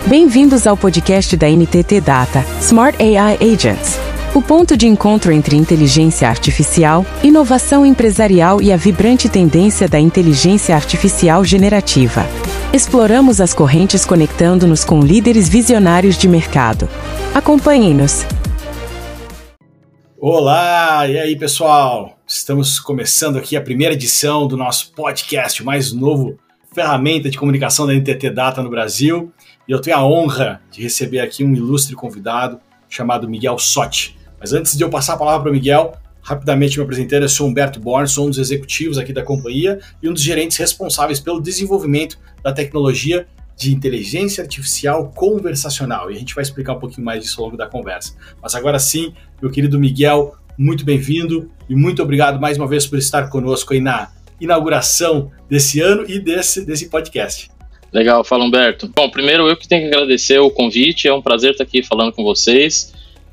Bem-vindos ao podcast da NTT Data, Smart AI Agents. O ponto de encontro entre inteligência artificial, inovação empresarial e a vibrante tendência da inteligência artificial generativa. Exploramos as correntes conectando-nos com líderes visionários de mercado. Acompanhem-nos. Olá, e aí pessoal? Estamos começando aqui a primeira edição do nosso podcast, o mais novo ferramenta de comunicação da NTT Data no Brasil. E eu tenho a honra de receber aqui um ilustre convidado chamado Miguel Sotti. Mas antes de eu passar a palavra para o Miguel, rapidamente me apresentando, eu sou Humberto Born, sou um dos executivos aqui da companhia e um dos gerentes responsáveis pelo desenvolvimento da tecnologia de inteligência artificial conversacional. E a gente vai explicar um pouquinho mais disso ao longo da conversa. Mas agora sim, meu querido Miguel, muito bem-vindo e muito obrigado mais uma vez por estar conosco aí na inauguração desse ano e desse podcast. Legal, fala Humberto. Bom, primeiro eu que tenho que agradecer o convite, é um prazer estar aqui falando com vocês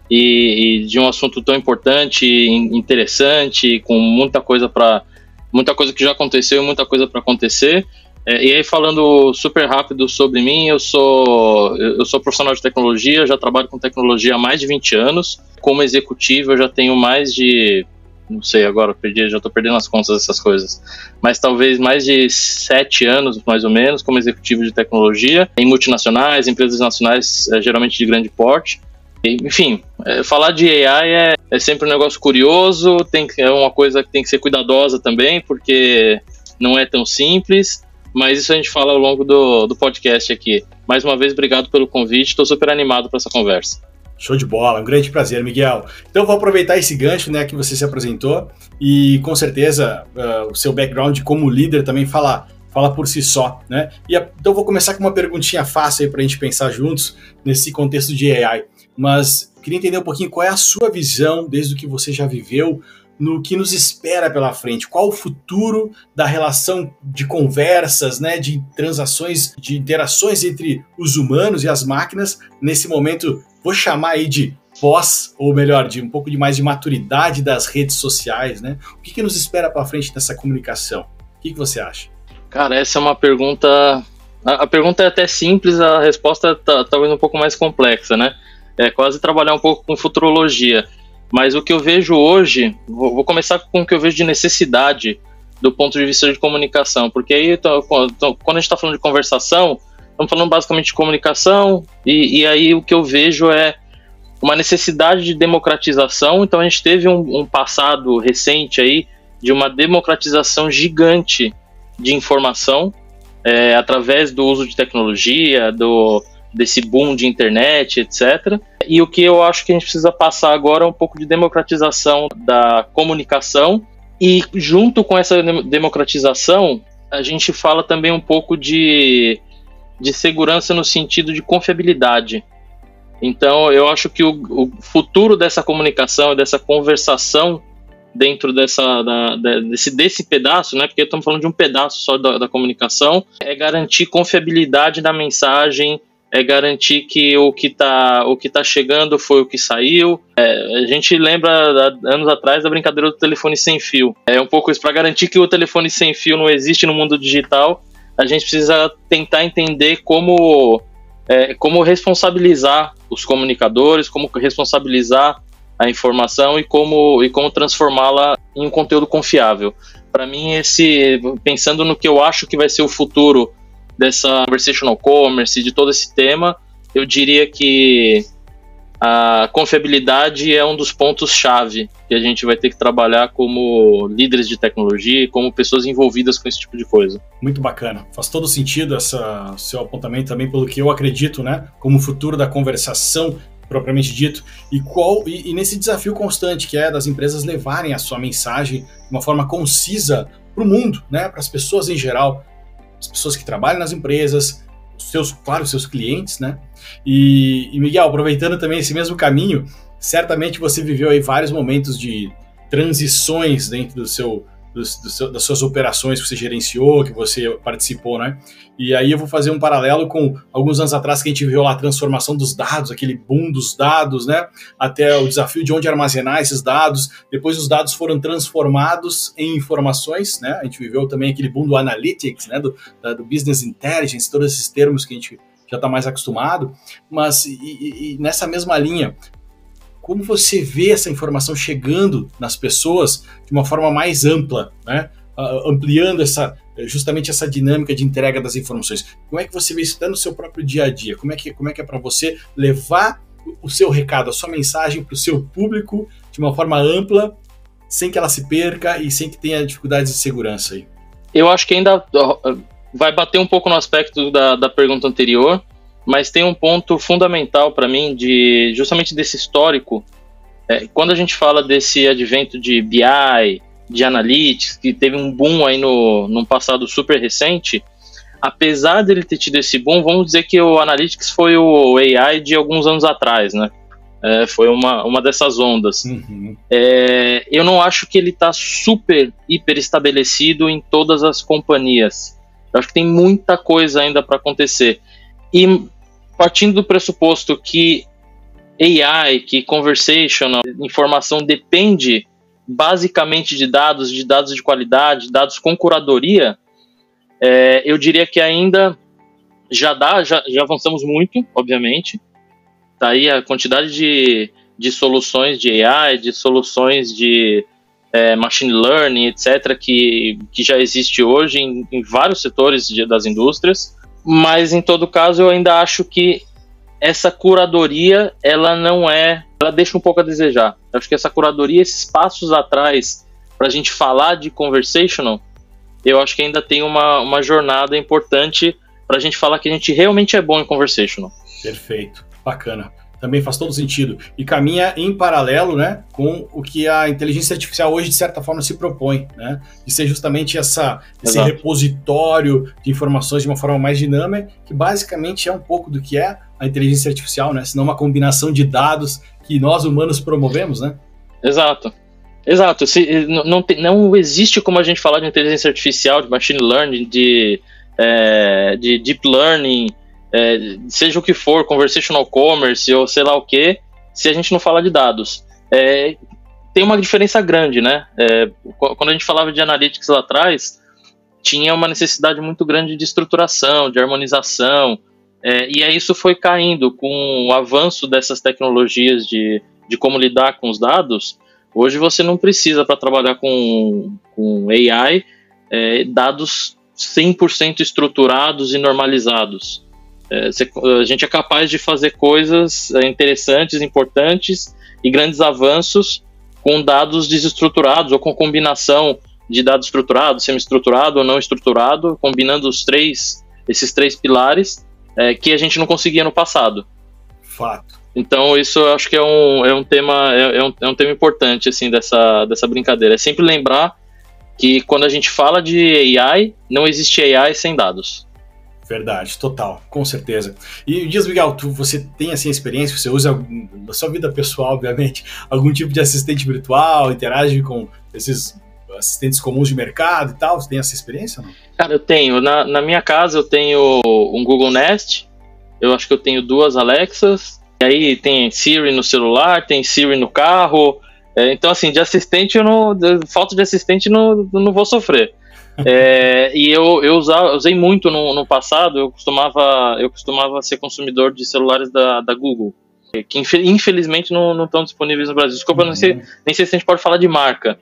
e de um assunto tão importante, interessante, com muita coisa que já aconteceu e muita coisa para acontecer. E aí falando super rápido sobre mim, eu sou profissional de tecnologia, já trabalho com tecnologia há mais de 20 anos. Como executivo eu já tenho mais de, não sei agora, já estou perdendo as contas dessas coisas, mas talvez mais de 7 anos, mais ou menos, como executivo de tecnologia, em multinacionais, empresas nacionais, geralmente de grande porte. Enfim, falar de AI é sempre um negócio curioso, é uma coisa que tem que ser cuidadosa também, porque não é tão simples, mas isso a gente fala ao longo do podcast aqui. Mais uma vez, obrigado pelo convite, estou super animado para essa conversa. Show de bola, um grande prazer, Miguel. Então eu vou aproveitar esse gancho, né, que você se apresentou e com certeza o seu background como líder também fala por si só, né? Então eu vou começar com uma perguntinha fácil aí para a gente pensar juntos nesse contexto de AI, mas queria entender um pouquinho qual é a sua visão desde o que você já viveu no que nos espera pela frente. Qual o futuro da relação de conversas, né, de transações, de interações entre os humanos e as máquinas nesse momento, vou chamar aí de pós, ou melhor, de um pouco mais de maturidade das redes sociais, né? O que nos espera pela frente nessa comunicação? O que você acha? Cara, essa é uma pergunta... A pergunta é até simples, a resposta talvez um pouco mais complexa, né? É quase trabalhar um pouco com futurologia. Mas o que eu vejo hoje, vou começar com o que eu vejo de necessidade do ponto de vista de comunicação, porque aí quando a gente está falando de conversação, estamos falando basicamente de comunicação, e aí o que eu vejo é uma necessidade de democratização. Então a gente teve um passado recente aí de uma democratização gigante de informação, através do uso de tecnologia, desse boom de internet, etc. E o que eu acho que a gente precisa passar agora é um pouco de democratização da comunicação, e junto com essa democratização, a gente fala também um pouco de segurança no sentido de confiabilidade. Então, eu acho que o futuro dessa comunicação, dessa conversação dentro desse pedaço, né, porque estamos falando de um pedaço só da comunicação, é garantir confiabilidade da mensagem, é garantir que o que tá chegando foi o que saiu. A gente lembra, anos atrás, da brincadeira do telefone sem fio. É um pouco isso, para garantir que o telefone sem fio não existe no mundo digital, a gente precisa tentar entender como responsabilizar os comunicadores, como responsabilizar a informação e como transformá-la em um conteúdo confiável. Para mim, pensando no que eu acho que vai ser o futuro dessa conversational commerce, de todo esse tema, eu diria que a confiabilidade é um dos pontos-chave que a gente vai ter que trabalhar como líderes de tecnologia e como pessoas envolvidas com esse tipo de coisa. Muito bacana. Faz todo sentido seu apontamento também pelo que eu acredito, né, como o futuro da conversação propriamente dito, e nesse desafio constante que é das empresas levarem a sua mensagem de uma forma concisa para o mundo, né, para as pessoas em geral, as pessoas que trabalham nas empresas, os seus clientes, né? E Miguel, aproveitando também esse mesmo caminho, certamente você viveu aí vários momentos de transições dentro das suas operações que você gerenciou, que você participou, né? E aí eu vou fazer um paralelo com alguns anos atrás que a gente viu lá a transformação dos dados, aquele boom dos dados, né? Até o desafio de onde armazenar esses dados. Depois os dados foram transformados em informações, né? A gente viveu também aquele boom do analytics, né? Do business intelligence, todos esses termos que a gente já está mais acostumado, mas e nessa mesma linha, como você vê essa informação chegando nas pessoas de uma forma mais ampla, né? Ampliando justamente essa dinâmica de entrega das informações. Como é que você vê isso até no seu próprio dia a dia? Como é que é para você levar o seu recado, a sua mensagem para o seu público de uma forma ampla, sem que ela se perca e sem que tenha dificuldades de segurança aí? Eu acho que ainda vai bater um pouco no aspecto da pergunta anterior, mas tem um ponto fundamental para mim, justamente desse histórico. Quando a gente fala desse advento de BI, de Analytics, que teve um boom aí num passado super recente, apesar dele ter tido esse boom, vamos dizer que o Analytics foi o AI de alguns anos atrás, né? Foi uma dessas ondas. Uhum. Eu não acho que ele está super, hiper estabelecido em todas as companhias. Eu acho que tem muita coisa ainda para acontecer. E partindo do pressuposto que AI, que conversational, informação depende basicamente de dados de qualidade, dados com curadoria, eu diria que ainda já avançamos muito, obviamente. Tá aí a quantidade de soluções de AI, de soluções de machine learning, etc., que já existe hoje em vários setores das indústrias, mas em todo caso eu ainda acho que essa curadoria, ela deixa um pouco a desejar. Eu acho que essa curadoria, esses passos atrás para a gente falar de conversational, eu acho que ainda tem uma jornada importante para a gente falar que a gente realmente é bom em conversational. Perfeito, bacana. Também faz todo sentido. E caminha em paralelo, né, com o que a inteligência artificial hoje, de certa forma, se propõe, né, de ser justamente esse repositório de informações de uma forma mais dinâmica, que basicamente é um pouco do que é a inteligência artificial, né, senão uma combinação de dados que nós humanos promovemos, né? Exato. Não existe como a gente falar de inteligência artificial, de machine learning, de deep learning, seja o que for, conversational commerce ou sei lá o que, se a gente não falar de dados. Tem uma diferença grande, né? Quando a gente falava de analytics lá atrás, tinha uma necessidade muito grande de estruturação, de harmonização, e aí isso foi caindo com o avanço dessas tecnologias de como lidar com os dados. Hoje você não precisa, para trabalhar com AI, dados 100% estruturados e normalizados. A gente é capaz de fazer coisas interessantes, importantes e grandes avanços com dados desestruturados ou com combinação de dados estruturados, semi-estruturado ou não estruturado, combinando esses três pilares que a gente não conseguia no passado. Fato. Então isso eu acho que é um tema importante assim, dessa brincadeira. É sempre lembrar que quando a gente fala de AI, não existe AI sem dados. Verdade, total, com certeza. E diz, Miguel, você tem assim, experiência, você usa na sua vida pessoal, obviamente, algum tipo de assistente virtual, interage com esses assistentes comuns de mercado e tal? Você tem essa experiência ou não? Cara, eu tenho. Na minha casa eu tenho um Google Nest, eu acho que eu tenho 2 Alexas, e aí tem Siri no celular, tem Siri no carro. Então, assim, de assistente, falta de assistente não vou sofrer. E eu usei muito no passado. Eu costumava ser consumidor de celulares da Google, que infelizmente não estão disponíveis no Brasil. Desculpa, nem sei se a gente pode falar de marca,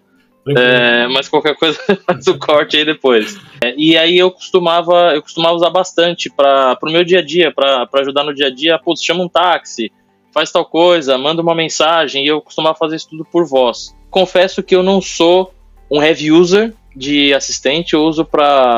mas qualquer coisa faz o corte aí depois. E aí eu costumava usar bastante para o meu dia a dia, para ajudar no dia a dia. Pô, chama um táxi, faz tal coisa, manda uma mensagem, e eu costumava fazer isso tudo por voz. Confesso que eu não sou um heavy user de assistente, eu uso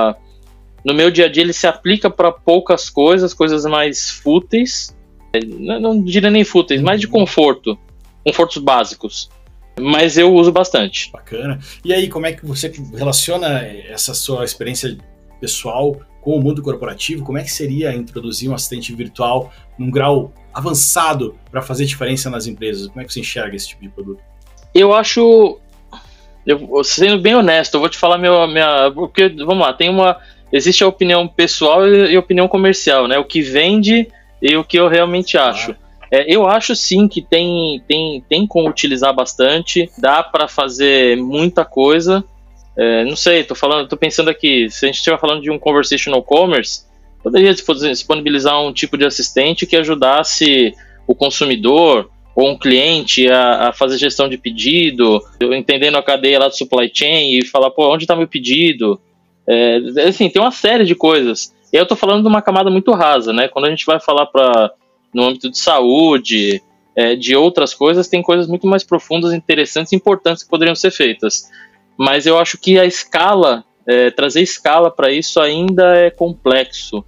no meu dia a dia ele se aplica para poucas coisas mais fúteis, não diria nem fúteis, mas de confortos básicos, mas eu uso bastante. Bacana. E aí, como é que você relaciona essa sua experiência pessoal com o mundo corporativo? Como é que seria introduzir um assistente virtual num grau avançado para fazer diferença nas empresas? Como é que você enxerga esse tipo de produto? Eu acho... sendo bem honesto, eu vou te falar porque, vamos lá, existe a opinião pessoal e a opinião comercial, né? O que vende e o que eu realmente acho. Eu acho sim que tem como utilizar bastante, dá para fazer muita coisa. Não sei, tô pensando aqui, se a gente estiver falando de um conversational commerce, Poderia disponibilizar um tipo de assistente que ajudasse o consumidor ou um cliente a fazer gestão de pedido, entendendo a cadeia lá do supply chain e falar, pô, onde está meu pedido? Assim, tem uma série de coisas. E aí eu estou falando de uma camada muito rasa, né? Quando a gente vai falar no âmbito de saúde, de outras coisas, tem coisas muito mais profundas, interessantes e importantes que poderiam ser feitas. Mas eu acho que a escala, trazer escala para isso ainda é complexo.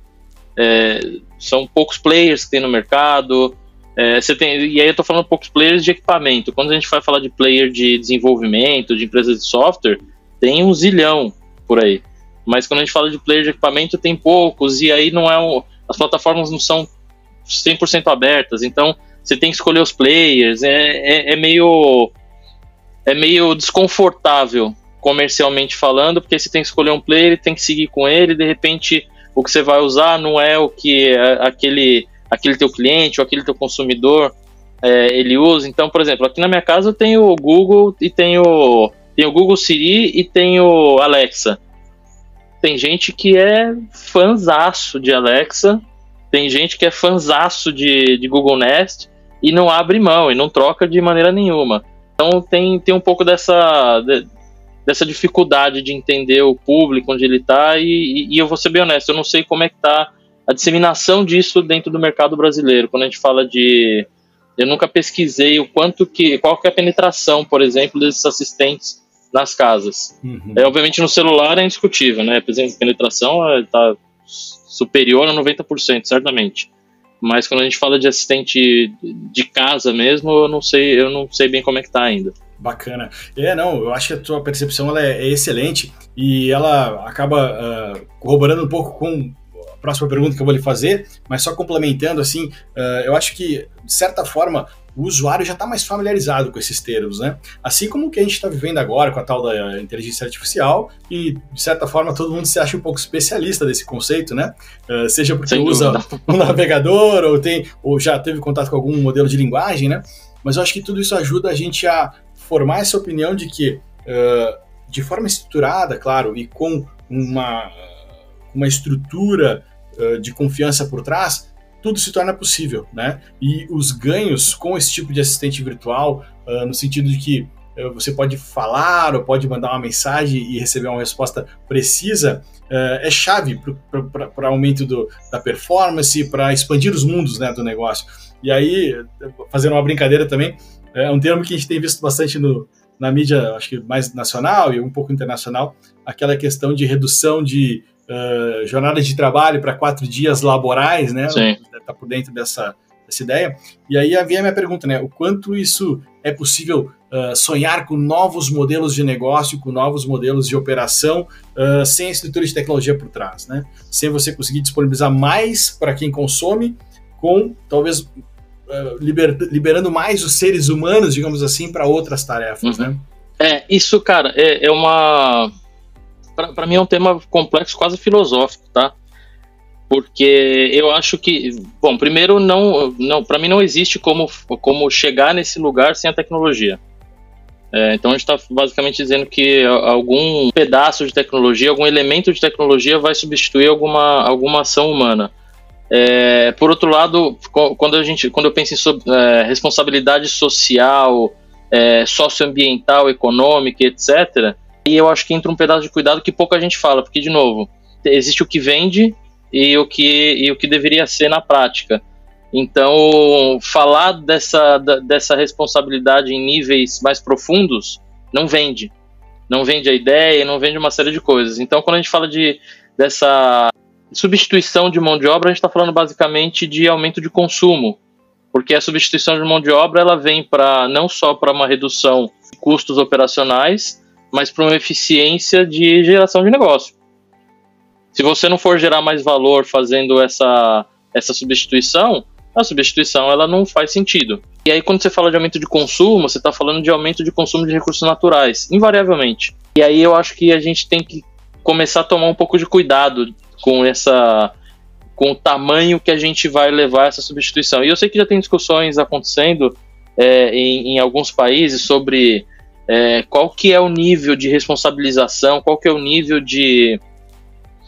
São poucos players que tem no mercado. E aí eu estou falando poucos players de equipamento. Quando a gente vai falar de player de desenvolvimento, de empresas de software, tem um zilhão por aí. Mas quando a gente fala de player de equipamento, tem poucos, e aí as plataformas não são 100% abertas, então você tem que escolher os players, é meio desconfortável comercialmente falando, porque você tem que escolher um player e tem que seguir com ele, de repente o que você vai usar não é o que aquele teu cliente ou aquele teu consumidor ele usa. Então, por exemplo, aqui na minha casa eu tenho o Google e tenho o Google Siri e tenho o Alexa. Tem gente que é fanzaço de Alexa, tem gente que é fanzaço de Google Nest e não abre mão e não troca de maneira nenhuma. Então tem um pouco dessa dificuldade de entender o público, onde ele está, e eu vou ser bem honesto, eu não sei como é que está a disseminação disso dentro do mercado brasileiro. Quando a gente fala eu nunca pesquisei qual que é a penetração, por exemplo, desses assistentes nas casas. Uhum. Obviamente no celular é indiscutível, né? A penetração está superior a 90%, certamente. Mas quando a gente fala de assistente de casa mesmo, eu não sei bem como é que tá ainda. Bacana. Eu acho que a tua percepção ela é excelente e ela acaba corroborando um pouco com a próxima pergunta que eu vou lhe fazer, mas só complementando, assim, eu acho que, de certa forma, o usuário já está mais familiarizado com esses termos, né? Assim como o que a gente está vivendo agora com a tal da inteligência artificial e, de certa forma, todo mundo se acha um pouco especialista desse conceito, né? Seja porque usa um navegador ou já teve contato com algum modelo de linguagem, né? Mas eu acho que tudo isso ajuda a gente a formar essa opinião de que, de forma estruturada, claro, e com uma estrutura de confiança por trás, tudo se torna possível, né? E os ganhos com esse tipo de assistente virtual, no sentido de que você pode falar ou pode mandar uma mensagem e receber uma resposta precisa, é chave para aumento da performance, para expandir os mundos, né, do negócio. E aí, fazendo uma brincadeira também, é um termo que a gente tem visto bastante na mídia, acho que mais nacional e um pouco internacional, aquela questão de redução de jornada de trabalho para 4 dias laborais, né? Está por dentro dessa ideia. E aí havia a minha pergunta, né? O quanto isso é possível sonhar com novos modelos de negócio, com novos modelos de operação, sem a estrutura de tecnologia por trás, né? Sem você conseguir disponibilizar mais para quem consome, com talvez liberando mais os seres humanos, digamos assim, para outras tarefas, né? Isso, cara, para mim é um tema complexo, quase filosófico, tá? Porque eu acho que, bom, primeiro, para mim não existe como chegar nesse lugar sem a tecnologia. Então a gente está basicamente dizendo que algum pedaço de tecnologia, algum elemento de tecnologia vai substituir alguma ação humana. Por outro lado, quando eu penso em responsabilidade social, socioambiental, econômica, etc., e eu acho que entra um pedaço de cuidado que pouca gente fala, porque, de novo, existe o que vende e o que deveria ser na prática. Então, falar dessa responsabilidade em níveis mais profundos não vende. Não vende a ideia, não vende uma série de coisas. Então, quando a gente fala dessa substituição de mão de obra, a gente está falando basicamente de aumento de consumo, porque a substituição de mão de obra ela vem não só para uma redução de custos operacionais, mas para uma eficiência de geração de negócio. Se você não for gerar mais valor fazendo essa substituição, a substituição ela não faz sentido. E aí quando você fala de aumento de consumo, você está falando de aumento de consumo de recursos naturais, invariavelmente. E aí eu acho que a gente tem que começar a tomar um pouco de cuidado com o tamanho que a gente vai levar essa substituição. E eu sei que já tem discussões acontecendo em alguns países sobre qual que é o nível de responsabilização, qual que é o nível de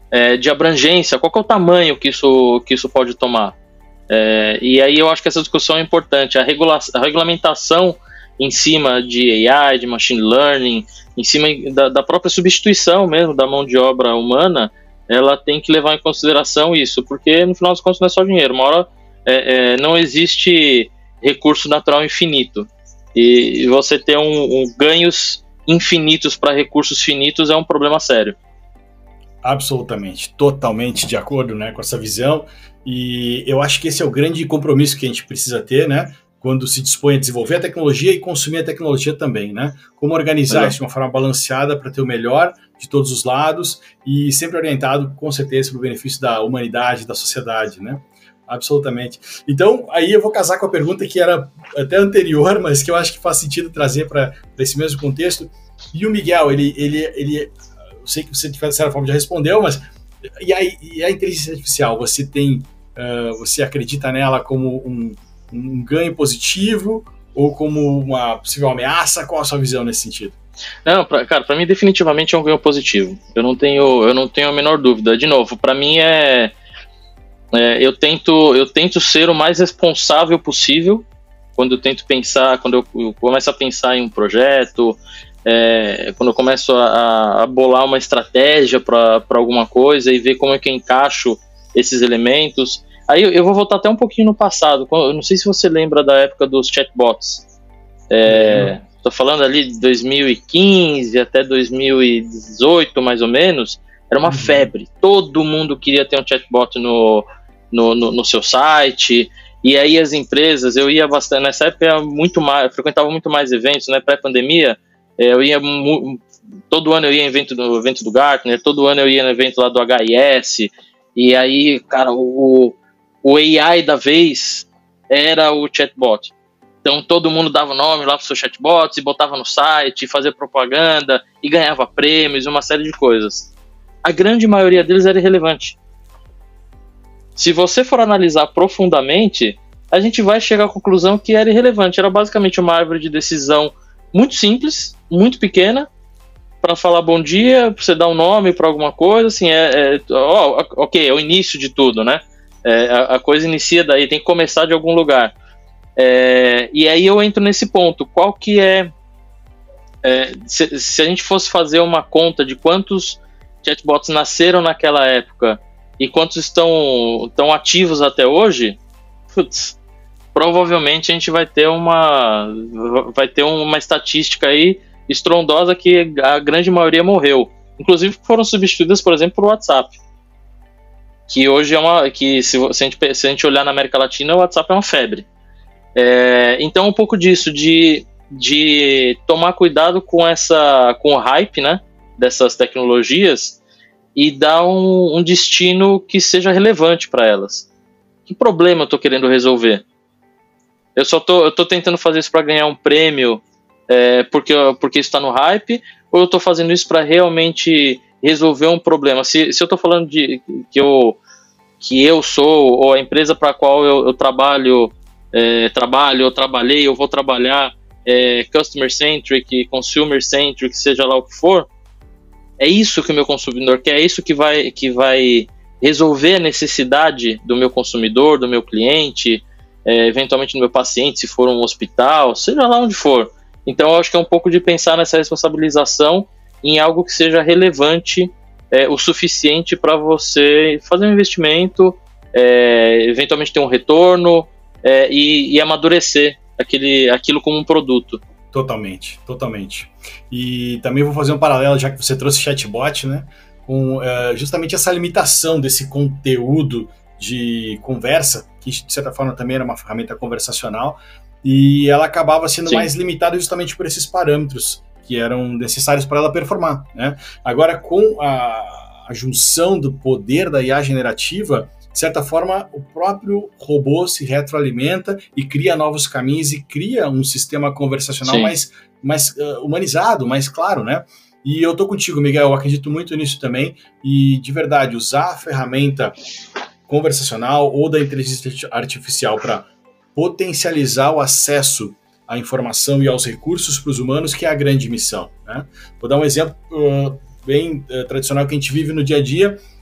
de abrangência, qual que é o tamanho que isso pode tomar. E aí eu acho que essa discussão é importante, a regulamentação em cima de AI, de machine learning, em cima da própria substituição mesmo da mão de obra humana, ela tem que levar em consideração isso, porque no final das contas não é só dinheiro, uma hora não existe recurso natural infinito, e você ter ganhos infinitos para recursos finitos é um problema sério. Absolutamente, totalmente de acordo, né, com essa visão, e eu acho que esse é o grande compromisso que a gente precisa ter, né, quando se dispõe a desenvolver a tecnologia e consumir a tecnologia também, né? Como organizar isso de uma forma balanceada para ter o melhor de todos os lados e sempre orientado, com certeza, para o benefício da humanidade, da sociedade, né? Absolutamente. Então, aí eu vou casar com a pergunta que era até anterior, mas que eu acho que faz sentido trazer para esse mesmo contexto. E o Miguel, eu sei que você, de certa forma, já respondeu, mas e a inteligência artificial, você acredita nela como um ganho positivo ou como uma possível ameaça? Qual a sua visão nesse sentido? Não, cara, para mim definitivamente é um ganho positivo. Eu não tenho a menor dúvida. De novo, para mim eu tento ser o mais responsável possível quando eu tento pensar, quando eu começo a pensar em um projeto, quando eu começo a bolar uma estratégia para alguma coisa e ver como é que eu encaixo esses elementos. Aí eu vou voltar até um pouquinho no passado. Eu não sei se você lembra da época dos chatbots. Tô falando ali de 2015 até 2018, mais ou menos. Era uma febre. Todo mundo queria ter um chatbot no seu site. E aí as empresas, eu ia bastante. Nessa época eu frequentava muito mais eventos, né? Pré-pandemia. Todo ano eu ia em evento do Gartner, todo ano eu ia no evento lá do HIS. E aí, cara, o AI da vez era o chatbot. Então todo mundo dava o nome lá para os seus chatbots e botava no site, fazia propaganda e ganhava prêmios, uma série de coisas. A grande maioria deles era irrelevante. Se você for analisar profundamente, a gente vai chegar à conclusão que era irrelevante. Era basicamente uma árvore de decisão muito simples, muito pequena, para falar bom dia, para você dar um nome para alguma coisa, assim, ok, é o início de tudo, né? A coisa inicia daí, tem que começar de algum lugar. E aí eu entro nesse ponto, qual que se a gente fosse fazer uma conta de quantos chatbots nasceram naquela época e quantos estão ativos até hoje, provavelmente a gente vai ter uma estatística aí estrondosa que a grande maioria morreu. Inclusive foram substituídas, por exemplo, por WhatsApp. Que hoje se a gente olhar na América Latina, o WhatsApp é uma febre. Então um pouco disso, de tomar cuidado com o hype, né, dessas tecnologias e dar um destino que seja relevante para elas. Que problema eu estou querendo resolver? Eu tô tentando fazer isso para ganhar um prêmio porque isso está no hype, ou eu estou fazendo isso para realmente resolver um problema? Se eu estou falando de que eu sou, ou a empresa para a qual eu trabalhei, eu vou trabalhar customer-centric, consumer-centric, seja lá o que for, é isso que o meu consumidor quer, é isso que vai resolver a necessidade do meu consumidor, do meu cliente, eventualmente do meu paciente, se for um hospital, seja lá onde for. Então eu acho que é um pouco de pensar nessa responsabilização em algo que seja relevante o suficiente para você fazer um investimento, eventualmente ter um retorno e amadurecer aquilo como um produto. Totalmente. E também vou fazer um paralelo, já que você trouxe chatbot, né, com justamente essa limitação desse conteúdo de conversa, que de certa forma também era uma ferramenta conversacional, e ela acabava sendo mais limitada justamente por esses parâmetros que eram necessários para ela performar, né? Agora, com a junção do poder da IA generativa, de certa forma, o próprio robô se retroalimenta e cria novos caminhos e cria um sistema conversacional mais humanizado, mais claro, né? E eu tô contigo, Miguel, eu acredito muito nisso também, e de verdade, usar a ferramenta conversacional ou da inteligência artificial para potencializar o acesso à informação e aos recursos para os humanos, que é a grande missão, né? Vou dar um exemplo bem tradicional que a gente vive no dia a dia,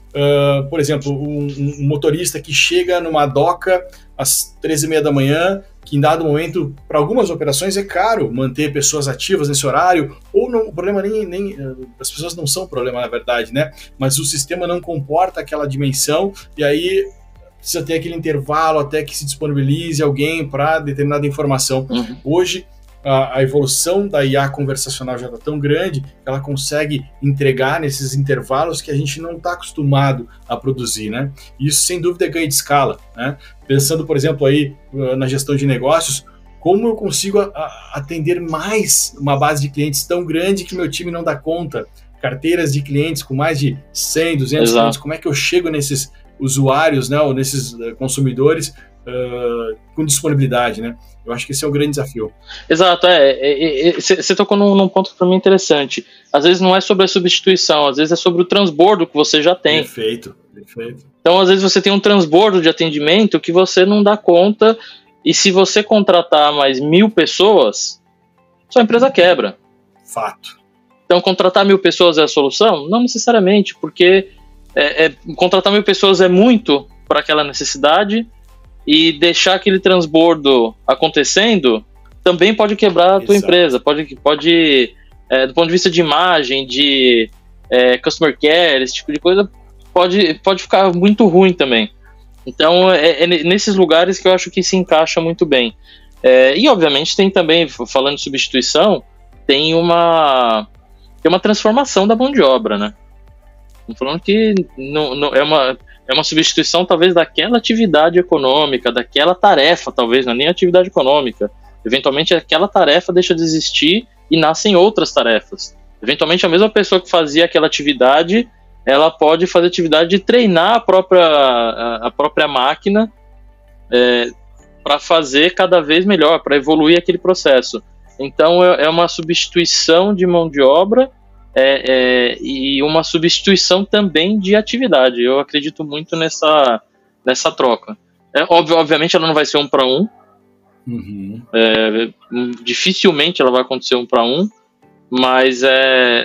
por exemplo, um motorista que chega numa doca às 13h30 da manhã, que em dado momento, para algumas operações é caro manter pessoas ativas nesse horário, ou não, o problema nem as pessoas não são o problema, na verdade, né? Mas o sistema não comporta aquela dimensão, e aí precisa ter aquele intervalo até que se disponibilize alguém para determinada informação. Hoje, a evolução da IA conversacional já está tão grande que ela consegue entregar nesses intervalos que a gente não está acostumado a produzir, né? E isso, sem dúvida, é ganho de escala, né? Pensando, por exemplo, aí na gestão de negócios, como eu consigo atender mais uma base de clientes tão grande que meu time não dá conta? Carteiras de clientes com mais de 100, 200 clientes, como é que eu chego nesses usuários, né, ou nesses consumidores com disponibilidade, né? Eu acho que esse é o grande desafio. Exato, você tocou num ponto para mim interessante. Às vezes não é sobre a substituição, às vezes é sobre o transbordo que você já tem. Perfeito. Então, às vezes você tem um transbordo de atendimento que você não dá conta, e se você contratar mais 1.000 pessoas, sua empresa quebra. Fato. Então, contratar 1.000 pessoas é a solução? Não necessariamente, porque contratar 1.000 pessoas é muito para aquela necessidade, e deixar aquele transbordo acontecendo também pode quebrar a tua empresa, pode do ponto de vista de imagem, de customer care, esse tipo de coisa, pode ficar muito ruim também. Então, é nesses lugares que eu acho que se encaixa muito bem. E, obviamente, tem também, falando de substituição, tem uma transformação da mão de obra, né? Estou falando que não é uma substituição, talvez, daquela atividade econômica, daquela tarefa, talvez, não é nem atividade econômica. Eventualmente, aquela tarefa deixa de existir e nascem outras tarefas. Eventualmente, a mesma pessoa que fazia aquela atividade, ela pode fazer atividade de treinar a própria máquina para fazer cada vez melhor, para evoluir aquele processo. Então, é uma substituição de mão de obra, e uma substituição também de atividade. Eu acredito muito nessa troca. Obviamente ela não vai ser 1 para 1. Dificilmente ela vai acontecer 1 para 1, mas é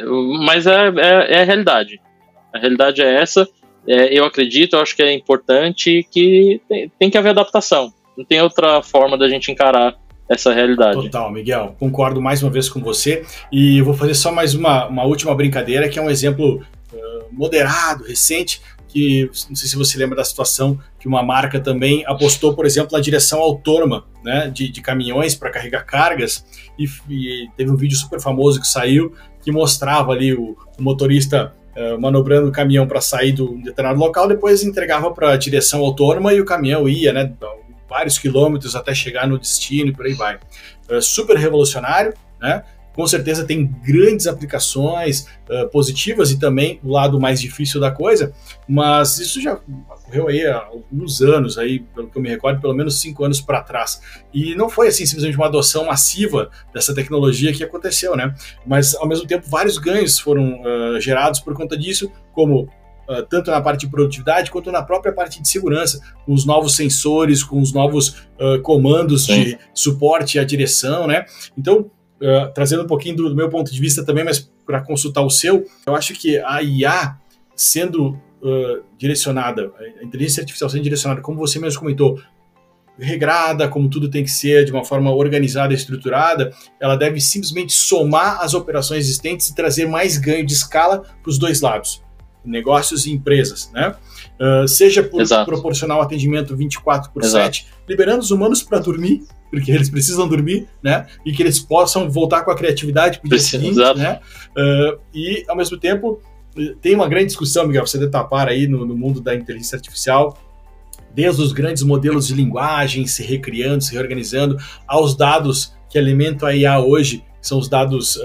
a realidade. A realidade é essa. Eu acredito, eu acho que é importante que tem que haver adaptação. Não tem outra forma da gente encarar essa realidade. Total, Miguel. Concordo mais uma vez com você. E eu vou fazer só mais uma última brincadeira, que é um exemplo moderado, recente, que não sei se você lembra da situação que uma marca também apostou, por exemplo, na direção autônoma, né, de caminhões para carregar cargas, e teve um vídeo super famoso que saiu, que mostrava ali o motorista manobrando o caminhão para sair de um determinado local, depois entregava para a direção autônoma e o caminhão ia, né, vários quilômetros até chegar no destino e por aí vai. Super revolucionário, né? Com certeza tem grandes aplicações positivas e também o lado mais difícil da coisa, mas isso já ocorreu aí há alguns anos, aí, pelo que eu me recordo, pelo menos 5 anos para trás. E não foi assim simplesmente uma adoção massiva dessa tecnologia que aconteceu, né? Mas ao mesmo tempo vários ganhos foram gerados por conta disso, como tanto na parte de produtividade quanto na própria parte de segurança, com os novos sensores, com os novos comandos de suporte à direção, né? Então, trazendo um pouquinho do meu ponto de vista também, mas para consultar o seu, eu acho que a IA sendo direcionada, a inteligência artificial sendo direcionada, como você mesmo comentou, regrada, como tudo tem que ser, de uma forma organizada e estruturada, ela deve simplesmente somar as operações existentes e trazer mais ganho de escala para os dois lados, negócios e empresas, né? Seja por proporcionar um atendimento 24/7, liberando os humanos para dormir, porque eles precisam dormir, né? E que eles possam voltar com a criatividade para o dia seguinte, né? E, ao mesmo tempo, tem uma grande discussão, Miguel, você deve tapar aí no mundo da inteligência artificial, desde os grandes modelos de linguagem se recriando, se reorganizando, aos dados que alimentam a IA hoje, que são os dados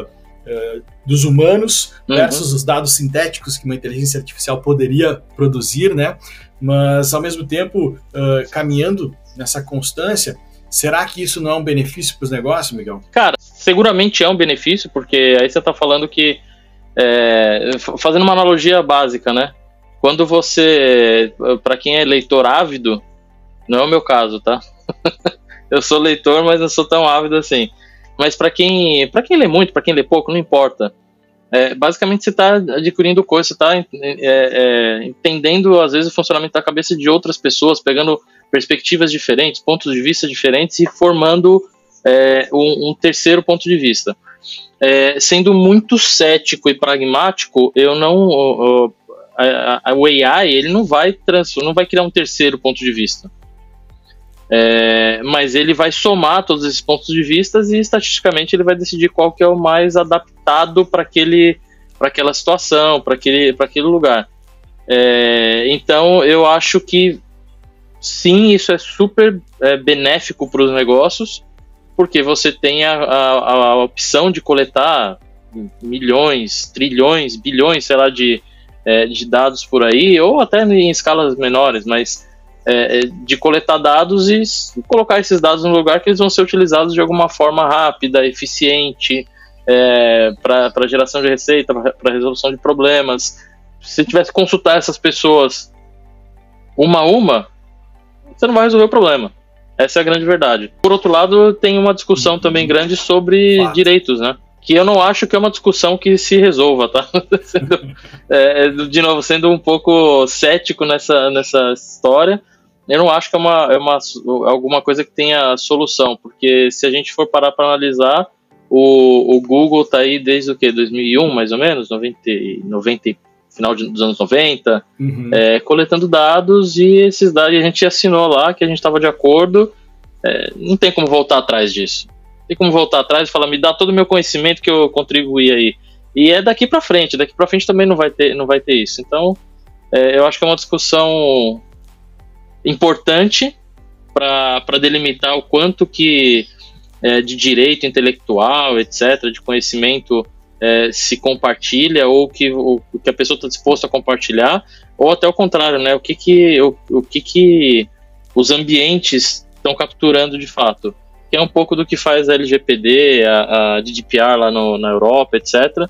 dos humanos versus os dados sintéticos que uma inteligência artificial poderia produzir, né? Mas, ao mesmo tempo, caminhando nessa constância, será que isso não é um benefício para os negócios, Miguel? Cara, seguramente é um benefício, porque aí você está falando que, fazendo uma analogia básica, né? Quando você, para quem é leitor ávido, não é o meu caso, tá? Eu sou leitor, mas não sou tão ávido assim. Mas para quem lê muito, para quem lê pouco, não importa. Basicamente você está adquirindo coisas, você está entendendo às vezes o funcionamento da cabeça de outras pessoas, pegando perspectivas diferentes, pontos de vista diferentes e formando um terceiro ponto de vista. Sendo muito cético e pragmático, o AI ele não vai criar um terceiro ponto de vista. Mas ele vai somar todos esses pontos de vista e estatisticamente ele vai decidir qual que é o mais adaptado para aquela situação, para aquele lugar. Então eu acho que sim, isso é super benéfico para os negócios, porque você tem a opção de coletar milhões, trilhões, bilhões, sei lá, de dados por aí, ou até em escalas menores, mas de coletar dados e colocar esses dados no lugar que eles vão ser utilizados de alguma forma rápida, eficiente, para geração de receita, para resolução de problemas. Se você tivesse que consultar essas pessoas uma a uma, você não vai resolver o problema. Essa é a grande verdade. Por outro lado, tem uma discussão também grande sobre direitos, né? Que eu não acho que é uma discussão que se resolva, tá? De novo, sendo um pouco cético nessa história, eu não acho que é alguma coisa que tenha solução, porque se a gente for parar para analisar, o Google tá aí desde o quê? 2001, mais ou menos? 90, final dos anos 90, coletando dados, e esses dados a gente assinou lá que a gente estava de acordo. Não tem como voltar atrás disso. Tem como voltar atrás e falar, me dá todo o meu conhecimento que eu contribuí aí. E é daqui para frente também não vai ter isso. Então, eu acho que é uma discussão importante para delimitar o quanto que de direito intelectual, etc., de conhecimento se compartilha, ou o que a pessoa está disposta a compartilhar, ou até o contrário, né? O que os ambientes estão capturando de fato, que é um pouco do que faz a LGPD, a GDPR lá na Europa, etc.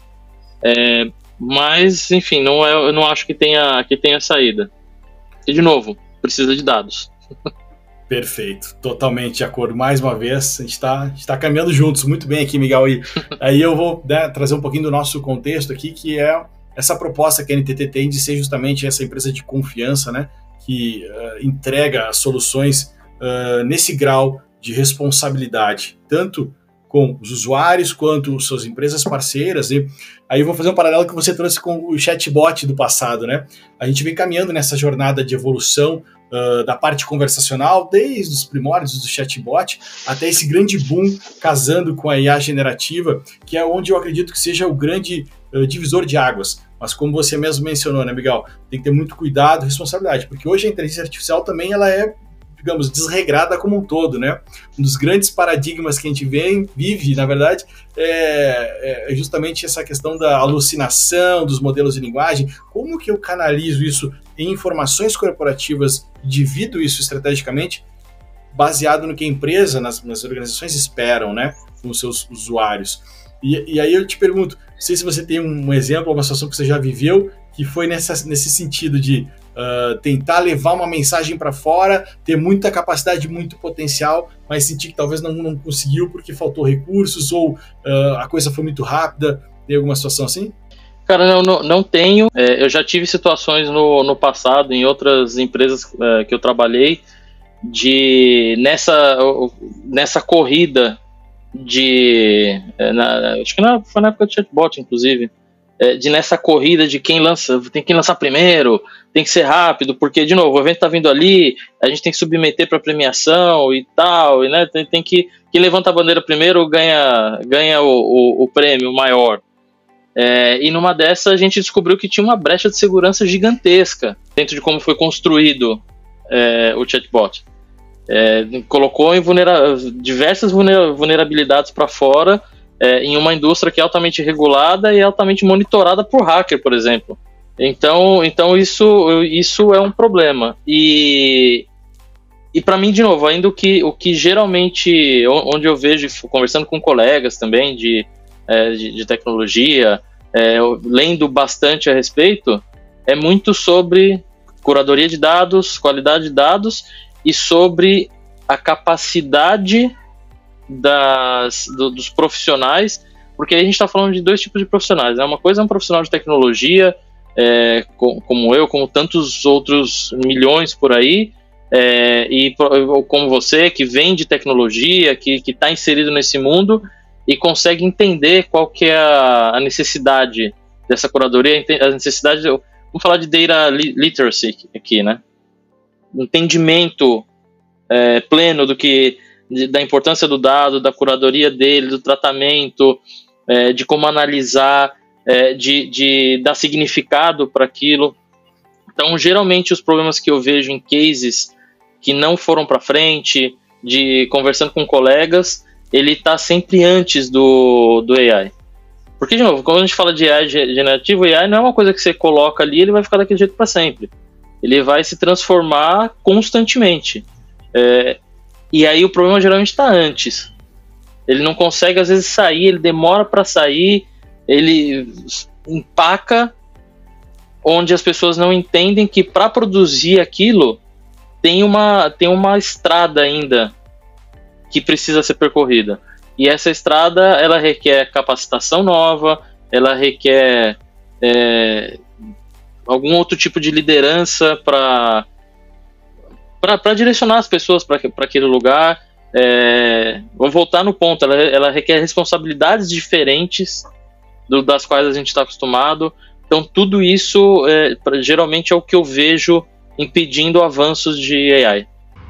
Mas, enfim, eu não acho que tenha saída. E, de novo, precisa de dados. Perfeito, totalmente de acordo. Mais uma vez, a gente está caminhando juntos, muito bem aqui, Miguel. E aí eu vou trazer um pouquinho do nosso contexto aqui, que é essa proposta que a NTT tem de ser justamente essa empresa de confiança, né, que entrega soluções nesse grau de responsabilidade, tanto com os usuários quanto suas empresas parceiras. E aí eu vou fazer um paralelo que você trouxe com o chatbot do passado, né? A gente vem caminhando nessa jornada de evolução da parte conversacional, desde os primórdios do chatbot até esse grande boom casando com a IA generativa, que é onde eu acredito que seja o grande divisor de águas. Mas como você mesmo mencionou, né, Miguel, tem que ter muito cuidado e responsabilidade, porque hoje a inteligência artificial também ela é, digamos, desregrada como um todo, né? Um dos grandes paradigmas que a gente vive, na verdade, é justamente essa questão da alucinação dos modelos de linguagem. Como que eu canalizo isso em informações corporativas, divido isso estrategicamente, baseado no que a empresa, nas organizações esperam, né? Com os seus usuários. E aí eu te pergunto, não sei se você tem um exemplo, uma situação que você já viveu, que foi nesse sentido de tentar levar uma mensagem para fora, ter muita capacidade, muito potencial, mas sentir que talvez não conseguiu porque faltou recursos ou a coisa foi muito rápida. Tem alguma situação assim? Cara, não tenho. Eu já tive situações no passado, em outras empresas que eu trabalhei, nessa corrida acho que foi na época do chatbot, inclusive, nessa corrida de tem que lançar primeiro, tem que ser rápido, porque, de novo, o evento tá vindo ali, a gente tem que submeter para premiação e tal, e, né, tem que quem levanta a bandeira primeiro ganha o prêmio maior. E numa dessa a gente descobriu que tinha uma brecha de segurança gigantesca dentro de como foi construído o chatbot. Colocou em diversas vulnerabilidades para fora, em uma indústria que é altamente regulada e altamente monitorada por hacker, por exemplo. Então isso é um problema. E para mim, de novo, ainda o que geralmente, onde eu vejo, conversando com colegas também de tecnologia, lendo bastante a respeito, é muito sobre curadoria de dados, qualidade de dados e sobre a capacidade dos profissionais, porque aí a gente está falando de dois tipos de profissionais, né? Uma coisa é um profissional de tecnologia, como eu, como tantos outros milhões por aí, e como você, que vende tecnologia, que está inserido nesse mundo e consegue entender qual que é a necessidade dessa curadoria, a necessidade, vamos falar de data literacy aqui, né? Entendimento pleno da importância do dado, da curadoria dele, do tratamento, de como analisar, de dar significado para aquilo. Então, geralmente, os problemas que eu vejo em cases que não foram para frente, conversando com colegas, ele está sempre antes do AI. Porque, de novo, quando a gente fala de AI generativo, AI não é uma coisa que você coloca ali e ele vai ficar daquele jeito para sempre. Ele vai se transformar constantemente. E aí o problema geralmente está antes. Ele não consegue, às vezes, sair, ele demora para sair, ele empaca, onde as pessoas não entendem que para produzir aquilo tem uma estrada ainda que precisa ser percorrida. E essa estrada, ela requer capacitação nova, ela requer algum outro tipo de liderança para direcionar as pessoas para aquele lugar. Vou voltar no ponto, ela requer responsabilidades diferentes das quais a gente está acostumado. Então, tudo isso geralmente é o que eu vejo impedindo avanços de AI.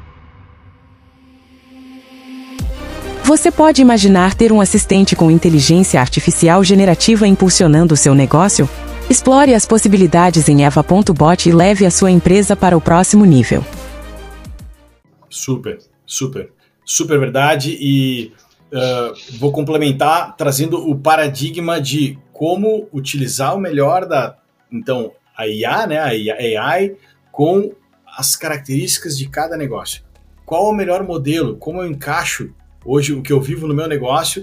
Você pode imaginar ter um assistente com inteligência artificial generativa impulsionando o seu negócio? Explore as possibilidades em Eva.bot e leve a sua empresa para o próximo nível. Super verdade. E vou complementar trazendo o paradigma de como utilizar o melhor então, a IA, né, a AI, com as características de cada negócio. Qual é o melhor modelo? Como eu encaixo hoje o que eu vivo no meu negócio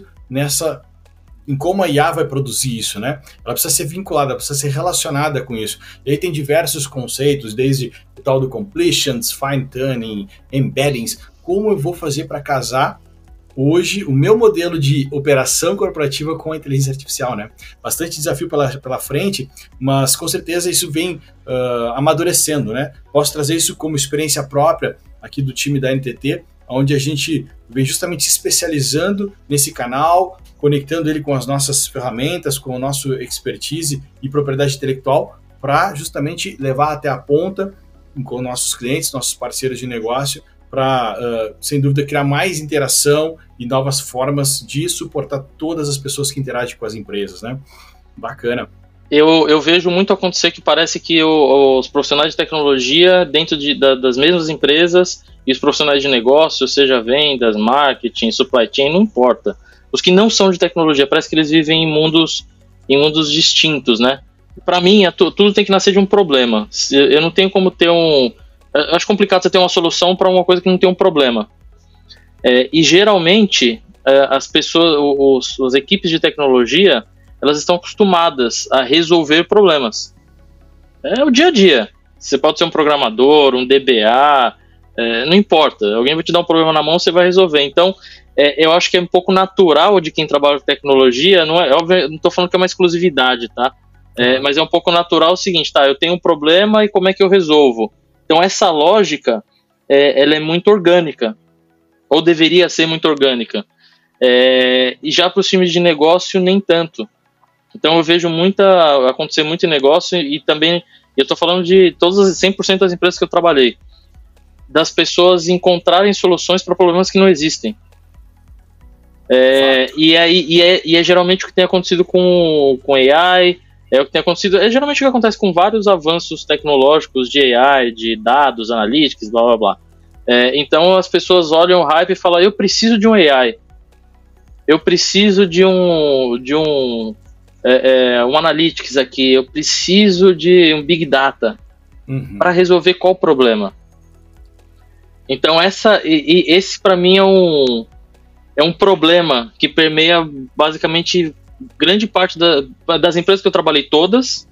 em como a IA vai produzir isso, né? Ela precisa ser vinculada, ela precisa ser relacionada com isso. E aí tem diversos conceitos, desde o tal do completions, fine-tuning, embeddings. Como eu vou fazer para casar hoje o meu modelo de operação corporativa com a inteligência artificial, né? Bastante desafio pela frente, mas com certeza isso vem amadurecendo, né? Posso trazer isso como experiência própria aqui do time da NTT, onde a gente vem justamente se especializando nesse canal, conectando ele com as nossas ferramentas, com o nosso expertise e propriedade intelectual, para justamente levar até a ponta com nossos clientes, nossos parceiros de negócio, para, sem dúvida, criar mais interação e novas formas de suportar todas as pessoas que interagem com as empresas, né? Bacana. Eu vejo muito acontecer que parece que os profissionais de tecnologia dentro das mesmas empresas e os profissionais de negócio, seja vendas, marketing, supply chain, não importa. Os que não são de tecnologia, parece que eles vivem em mundos distintos, né? Para mim, tudo tem que nascer de um problema. Eu não tenho como ter eu acho complicado você ter uma solução para uma coisa que não tem um problema. E geralmente, as pessoas, as equipes de tecnologia, elas estão acostumadas a resolver problemas. É o dia a dia. Você pode ser um programador, um DBA, não importa. Alguém vai te dar um problema na mão, você vai resolver. Então, eu acho que é um pouco natural de quem trabalha com tecnologia, não estou falando que é uma exclusividade, tá? Mas é um pouco natural o seguinte, tá? Eu tenho um problema e como é que eu resolvo? Então, essa lógica, ela é muito orgânica, ou deveria ser muito orgânica. E já para os times de negócio, nem tanto. Então, eu vejo acontecer muito em negócio e também, eu estou falando de 100% das empresas que eu trabalhei, das pessoas encontrarem soluções para problemas que não existem. E é geralmente o que tem acontecido com AI, é o que tem acontecido, geralmente o que acontece com vários avanços tecnológicos de AI, de dados, analytics, blá blá blá. Então as pessoas olham o hype e falam, eu preciso de um AI, eu preciso de um analytics aqui, eu preciso de um big data para resolver qual o problema. Então esse para mim é um problema que permeia basicamente grande parte das empresas que eu trabalhei todas,